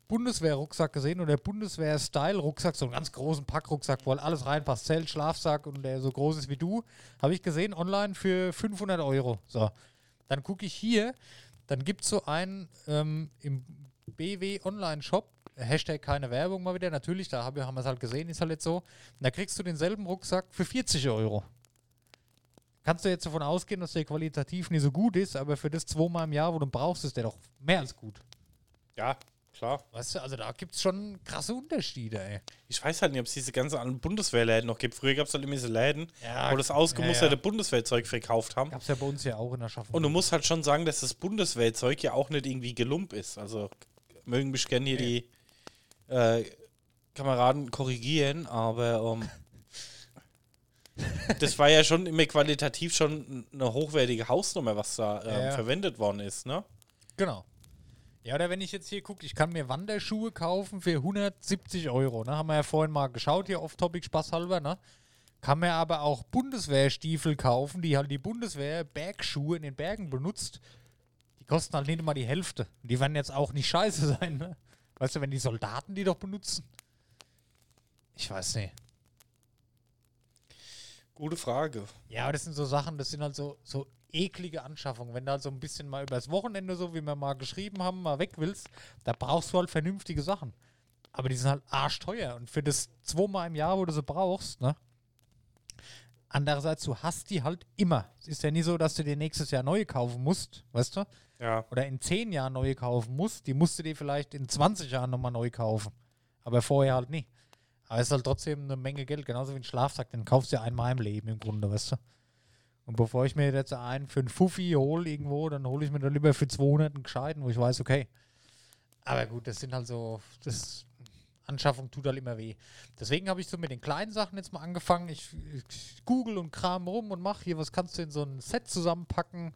Bundeswehr-Rucksack gesehen oder Bundeswehr-Style-Rucksack, so einen ganz großen Packrucksack, wo halt alles reinpasst, Zelt, Schlafsack und der so groß ist wie du, habe ich gesehen online für fünfhundert Euro. So, dann gucke ich hier, dann gibt es so einen ähm, im B W Online-Shop, Hashtag keine Werbung mal wieder, natürlich, da hab, haben wir es halt gesehen, ist halt jetzt so, und da kriegst du denselben Rucksack für vierzig Euro. Kannst du jetzt davon ausgehen, dass der qualitativ nicht so gut ist, aber für das zweimal im Jahr, wo du ihn brauchst, ist der doch mehr als gut. Ja, klar. Weißt du, also da gibt es schon krasse Unterschiede, ey. Ich weiß halt nicht, ob es diese ganzen anderen Bundeswehrläden noch gibt. Früher gab es halt immer diese Läden, Ja, wo das ausgemusterte ja, ja. Bundeswehrzeug verkauft haben. Gab es ja bei uns ja auch in der Schaffung. Und du musst halt schon sagen, dass das Bundeswehrzeug ja auch nicht irgendwie gelump ist. Also mögen mich gerne hier die äh, Kameraden korrigieren, aber ähm, das war ja schon immer qualitativ schon eine hochwertige Hausnummer, was da ähm, Ja, ja. verwendet worden ist, ne? Genau. Ja, oder wenn ich jetzt hier gucke, ich kann mir Wanderschuhe kaufen für hundertsiebzig Euro. Ne? Haben wir ja vorhin mal geschaut, hier off-topic, spaßhalber. Ne? Kann mir aber auch Bundeswehrstiefel kaufen, die halt die Bundeswehr Bergschuhe in den Bergen benutzt. Die kosten halt nicht mal die Hälfte. Die werden jetzt auch nicht scheiße sein. Ne? Weißt du, wenn die Soldaten die doch benutzen? Ich weiß nicht. Gute Frage. Ja, aber das sind so Sachen, das sind halt so, so eklige Anschaffungen. Wenn du halt so ein bisschen mal übers Wochenende, so wie wir mal geschrieben haben, mal weg willst, da brauchst du halt vernünftige Sachen. Aber die sind halt arschteuer. Und für das zweimal im Jahr, wo du sie brauchst, ne? Andererseits, du hast die halt immer. Es ist ja nie so, dass du dir nächstes Jahr neue kaufen musst, weißt du? Ja. Oder in zehn Jahren neue kaufen musst. Die musst du dir vielleicht in zwanzig Jahren nochmal neu kaufen. Aber vorher halt nie. Aber es ist halt trotzdem eine Menge Geld. Genauso wie ein Schlafsack, den kaufst du ja einmal im Leben im Grunde, weißt du? Und bevor ich mir jetzt einen für einen Fuffi hole irgendwo, dann hole ich mir dann lieber für zweihundert einen gescheiten, wo ich weiß, okay. Aber gut, das sind halt so, das Anschaffung tut halt immer weh. Deswegen habe ich so mit den kleinen Sachen jetzt mal angefangen. Ich, ich google und kram rum und mache hier, was kannst du in so ein Set zusammenpacken.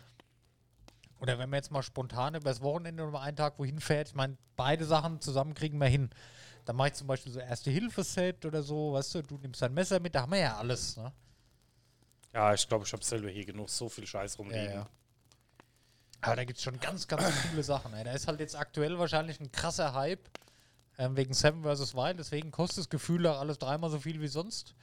Oder wenn man jetzt mal spontan übers Wochenende oder mal einen Tag wohin fährt, ich meine, beide Sachen zusammen kriegen wir hin. Dann mache ich zum Beispiel so Erste-Hilfe-Set oder so, weißt du, du nimmst dein Messer mit, da haben wir ja alles, ne? Ja, ich glaube, ich habe selber hier genug so viel Scheiß rumliegen. Ja, ja. Aber da gibt es schon ganz, ganz coole Sachen. Ey. Da ist halt jetzt aktuell wahrscheinlich ein krasser Hype ähm, wegen Seven versus. Wild. Deswegen kostet das Gefühl auch alles dreimal so viel wie sonst.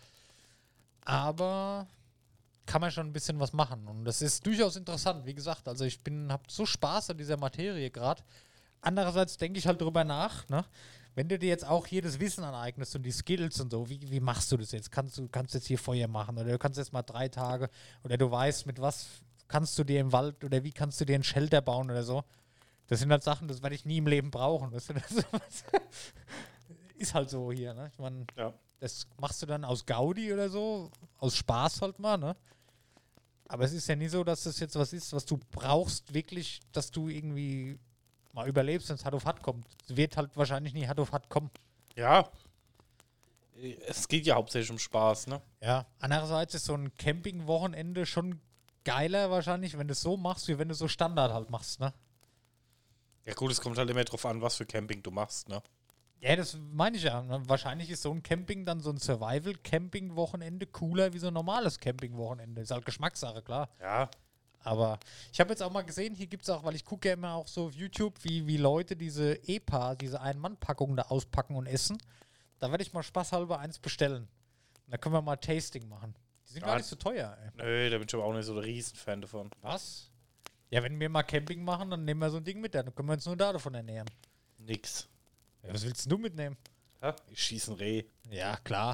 Aber kann man schon ein bisschen was machen. Und das ist durchaus interessant. Wie gesagt, also ich bin, habe so Spaß an dieser Materie gerade. Andererseits denke ich halt drüber nach, ne? Wenn du dir jetzt auch hier das Wissen aneignest und die Skills und so, wie, wie machst du das jetzt? Kannst du kannst jetzt hier Feuer machen oder du kannst jetzt mal drei Tage oder du weißt, mit was kannst du dir im Wald oder wie kannst du dir einen Shelter bauen oder so. Das sind halt Sachen, das werde ich nie im Leben brauchen. Weißt du? Das ist halt so hier, ne? Ich meine, Ja. das machst du dann aus Gaudi oder so, aus Spaß halt mal, ne? Aber es ist ja nie so, dass das jetzt was ist, was du brauchst wirklich, dass du irgendwie mal überlebst, wenn es hart auf hart kommt. Es wird halt wahrscheinlich nie hart auf hart kommen. Ja. Es geht ja hauptsächlich um Spaß, ne? Ja. Andererseits ist so ein Camping-Wochenende schon geiler wahrscheinlich, wenn du es so machst, wie wenn du so Standard halt machst, ne? Ja gut, es kommt halt immer drauf an, was für Camping du machst, ne? Ja, das meine ich ja. Ne? Wahrscheinlich ist so ein Camping dann so ein Survival-Camping-Wochenende cooler wie so ein normales Camping-Wochenende. Ist halt Geschmackssache, klar. Ja. Aber ich habe jetzt auch mal gesehen, hier gibt es auch, weil ich gucke ja immer auch so auf YouTube, wie, wie Leute diese E P A, diese Ein-Mann-Packungen da auspacken und essen. Da werde ich mal spaßhalber eins bestellen. Und da können wir mal Tasting machen. Die sind Ja. gar nicht so teuer, ey. Nö, da bin ich aber auch nicht so der Riesenfan davon. Was? Ja, wenn wir mal Camping machen, dann nehmen wir so ein Ding mit, dann können wir uns nur da davon ernähren. Nix. Ja, was willst du mitnehmen? Ja? Ich schieße ein Reh. Ja, klar.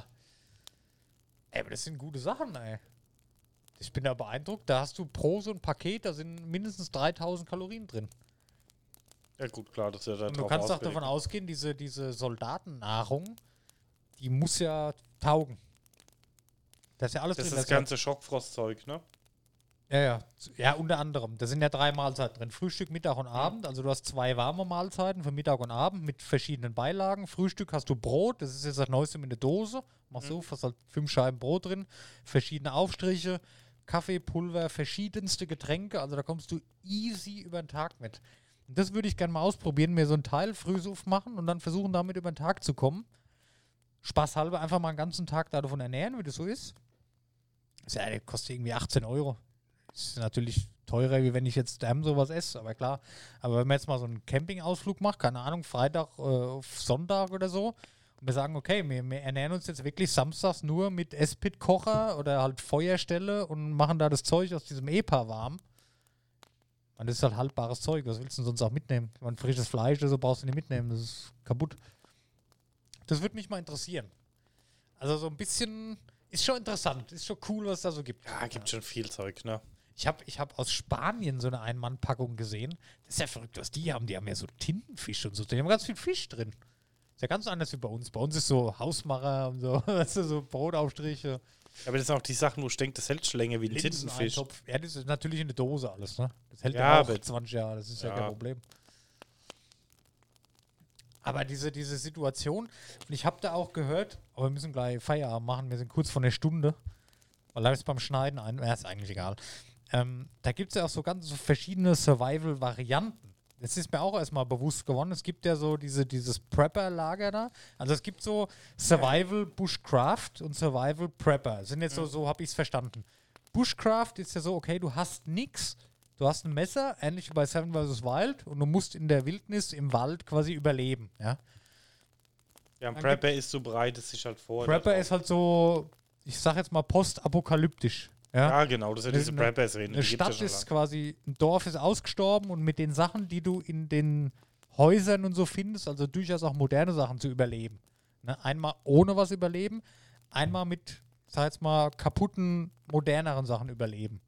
Ey, aber das sind gute Sachen, ey. Ich bin da beeindruckt. Da hast du pro so ein Paket, da sind mindestens dreitausend Kalorien drin. Ja gut, klar, das ist ja da Und du drauf kannst auch ausgelegt. davon ausgehen, diese, diese Soldatennahrung, die muss ja taugen. Das ist ja alles Das ist drin. das ist ja- ganze Schockfrostzeug, ne? Ja, ja. Ja, unter anderem. Da sind ja drei Mahlzeiten drin. Frühstück, Mittag und Abend. Also du hast zwei warme Mahlzeiten für Mittag und Abend mit verschiedenen Beilagen. Frühstück hast du Brot. Das ist jetzt das Neueste mit der Dose. Machst du, hast halt fünf Scheiben Brot drin. Verschiedene Aufstriche, Kaffee, Pulver, verschiedenste Getränke. Also da kommst du easy über den Tag mit. Und das würde ich gerne mal ausprobieren. Mir so ein Teil Frühsuff machen und dann versuchen, damit über den Tag zu kommen. Spaßhalber einfach mal einen ganzen Tag davon ernähren, wie das so ist. Das ist ja, der kostet irgendwie achtzehn Euro. Das ist natürlich teurer, wie wenn ich jetzt daheim sowas esse, aber klar. Aber wenn man jetzt mal so einen Campingausflug macht, keine Ahnung, Freitag äh, auf Sonntag oder so, und wir sagen, okay, wir, wir ernähren uns jetzt wirklich samstags nur mit Esspit-Kocher oder halt Feuerstelle und machen da das Zeug aus diesem E P A warm. Und das ist halt haltbares Zeug, was willst du denn sonst auch mitnehmen? Ich meine, frisches Fleisch oder so brauchst du nicht mitnehmen, das ist kaputt. Das würde mich mal interessieren. Also so ein bisschen, ist schon interessant, ist schon cool, was es da so gibt. Ja, gibt schon viel Zeug, ne? Ich habe ich hab aus Spanien so eine Ein-Mann-Packung gesehen. Das ist ja verrückt, was die haben. Die haben ja so Tintenfisch und so. Die haben ganz viel Fisch drin. Ist ja ganz anders wie bei uns. Bei uns ist so Hausmacher und so, weißt du, so Brotaufstriche. Aber das sind auch die Sachen, wo ich denke, das hält schon länger wie ein Linsen, Tintenfisch. Eintopf. Ja, das ist natürlich in der Dose alles, ne? Das hält Ja, ja auch aber- zwanzig Jahre, das ist ja, Ja. kein Problem. Aber diese, diese Situation, und ich habe da auch gehört, aber wir müssen gleich Feierabend machen, wir sind kurz vor einer Stunde, weil da ist beim Schneiden ein, ja, ist eigentlich egal. Ähm, da gibt es ja auch so ganz so verschiedene Survival-Varianten. Das ist mir auch erstmal bewusst geworden. Es gibt ja so diese, dieses Prepper-Lager da. Also es gibt so Survival Bushcraft und Survival Prepper. Sind jetzt so, so habe ich es verstanden. Bushcraft ist ja so, okay, du hast nichts. Du hast ein Messer, ähnlich wie bei Seven versus. Wild, und du musst in der Wildnis im Wald quasi überleben. Ja? Ja, ein Dann Prepper ist so breit, es sich halt vor. Prepper ist halt so, ich sag jetzt mal postapokalyptisch. Ja? Ja, genau, das ist ja Eine- diese Preppers-Reden. Eine Stadt ist quasi, ein Dorf ist ausgestorben und mit den Sachen, die du in den Häusern und so findest, also durchaus auch moderne Sachen zu überleben. Ne? Einmal ohne was überleben, einmal mit, sag jetzt mal, kaputten, moderneren Sachen überleben.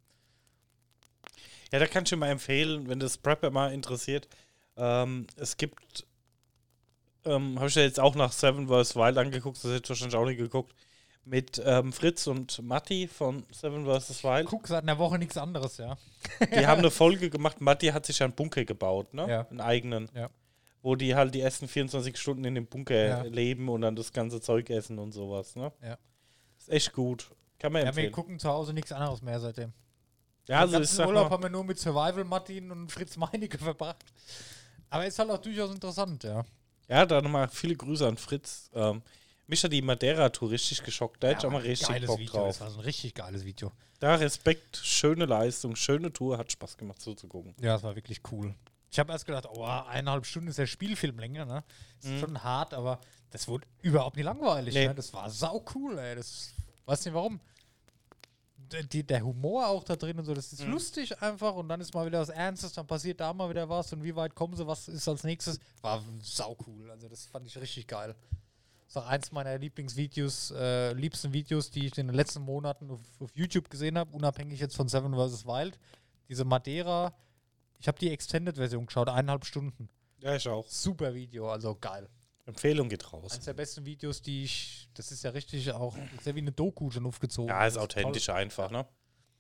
Ja, da kann ich dir mal empfehlen, wenn das Prepper mal interessiert. Ähm, es gibt, ähm, habe ich ja jetzt auch nach Seven versus. Wild angeguckt, das hätte ich wahrscheinlich auch nicht geguckt, mit ähm, Fritz und Matti von Seven versus. Wild. Guck, seit einer Woche nichts anderes, ja. Die haben eine Folge gemacht, Matti hat sich einen Bunker gebaut, ne? Ja. Einen eigenen. Ja. Wo die halt die ersten vierundzwanzig Stunden in dem Bunker Ja. leben und dann das ganze Zeug essen und sowas, ne? Ja. Ist echt gut. Kann man Ja, wir empfehlen. gucken zu Hause nichts anderes mehr seitdem. Ja, also Den ich ganzen sag Urlaub mal, haben wir nur mit Survival Martin und Fritz Meinecke verbracht. Aber ist halt auch durchaus interessant, ja. ja, da nochmal viele Grüße an Fritz. Ähm, mich hat die Madeira-Tour richtig geschockt. Da hätte ich auch mal richtig geiles Bock Video, drauf. das war so ein richtig geiles Video. Da Respekt, schöne Leistung, schöne Tour, hat Spaß gemacht zuzugucken. Ja, das war wirklich cool. Ich habe erst gedacht, oh, eineinhalb Stunden ist der Spielfilmlänge, ne? Ist Mhm. schon hart, aber das wurde überhaupt nicht langweilig, Nee. ne? Das war sau cool, ey. Das weiß nicht warum. D- Die, der Humor auch da drin und so, das ist Mhm. lustig einfach und dann ist mal wieder was Ernstes, dann passiert da mal wieder was und wie weit kommen sie, was ist als nächstes. War sau cool, also das fand ich richtig geil. Das ist auch eins meiner Lieblingsvideos, äh, liebsten Videos, die ich in den letzten Monaten auf, auf YouTube gesehen habe, unabhängig jetzt von Seven versus. Wild. Diese Madeira, ich habe die Extended-Version geschaut, eineinhalb Stunden. Ja, ich auch. Super Video, also geil. Empfehlung geht raus. Eines der besten Videos, die ich, das ist ja richtig auch, ist ja wie eine Doku schon aufgezogen. Ja, ist Das authentisch toll. einfach, ne?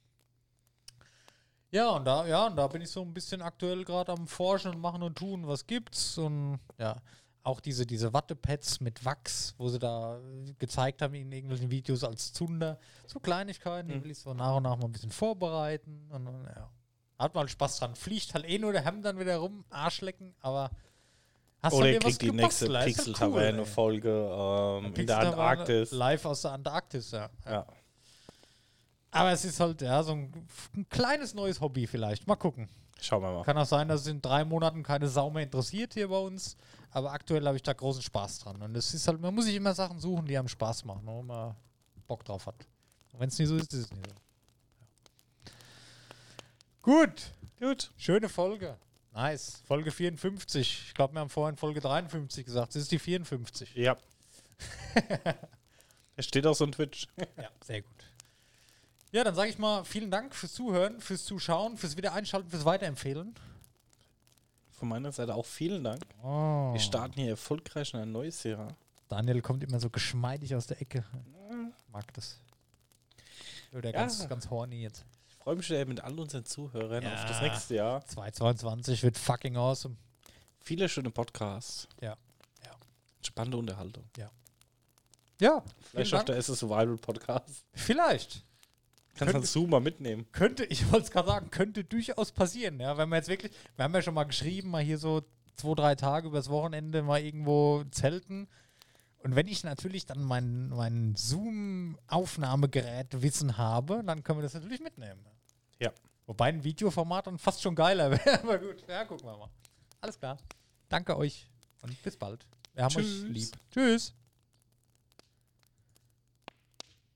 Ja, und da, ja, und da bin ich so ein bisschen aktuell gerade am Forschen und machen und tun, was gibt's. Und ja, auch diese, diese Wattepads mit Wachs, wo sie da gezeigt haben in irgendwelchen Videos als Zunder. So Kleinigkeiten, die Mhm. will ich so nach und nach mal ein bisschen vorbereiten. Und, und ja. Hat mal Spaß dran. Fliegt halt eh nur der Hemd dann wieder rum, Arschlecken, aber hast Oder du ihr dir was kriegt die nächste gebastelt? Ist halt cool, ey. Pixel-Taverne-Folge ähm, in der Pixel-Taverne Antarktis. Live aus der Antarktis, ja. Ja. Aber es ist halt, ja, so ein, ein kleines neues Hobby vielleicht. Mal gucken. Schauen wir mal. Kann auch sein, dass es in drei Monaten keine Sau mehr interessiert hier bei uns. Aber aktuell habe ich da großen Spaß dran. Und es ist halt, man muss sich immer Sachen suchen, die einem Spaß machen, wo man Bock drauf hat. Und wenn es nicht so ist, ist es nicht so. Ja. Gut, Gut. schöne Folge. Nice. Folge vierundfünfzig. Ich glaube, wir haben vorhin Folge dreiundfünfzig gesagt. Das ist die vierundfünfzig. Ja. Es steht auch so ein Twitch. Ja, sehr gut. Ja, dann sage ich mal vielen Dank fürs Zuhören, fürs Zuschauen, fürs Wiedereinschalten, fürs Weiterempfehlen. Von meiner Seite auch vielen Dank. Oh. Wir starten hier erfolgreich in ein neues Jahr. Daniel kommt immer so geschmeidig aus der Ecke. Mag das. Oder Ja. ganz, ganz horny jetzt. Ich freue mich wieder mit all unseren Zuhörern Ja. auf das nächste Jahr. zweitausendzweiundzwanzig wird fucking awesome. Viele schöne Podcasts. Ja. Ja. Spannende Unterhaltung. Ja, Vielleicht vielen auch der erste Survival-Podcast. vielleicht. Kannst Könnte- du Zoom mal mitnehmen. Könnte, ich wollte es gerade sagen, könnte durchaus passieren. Ja, wenn wir jetzt wirklich, wir haben ja schon mal geschrieben, mal hier so zwei, drei Tage übers Wochenende mal irgendwo zelten. Und wenn ich natürlich dann mein, mein Zoom-Aufnahmegerät Wissen habe, dann können wir das natürlich mitnehmen. Ja. Wobei ein Videoformat dann fast schon geiler wäre. Aber gut, ja, gucken wir mal. Alles klar. Danke euch und bis bald. Wir haben Tschüss. euch lieb. Tschüss.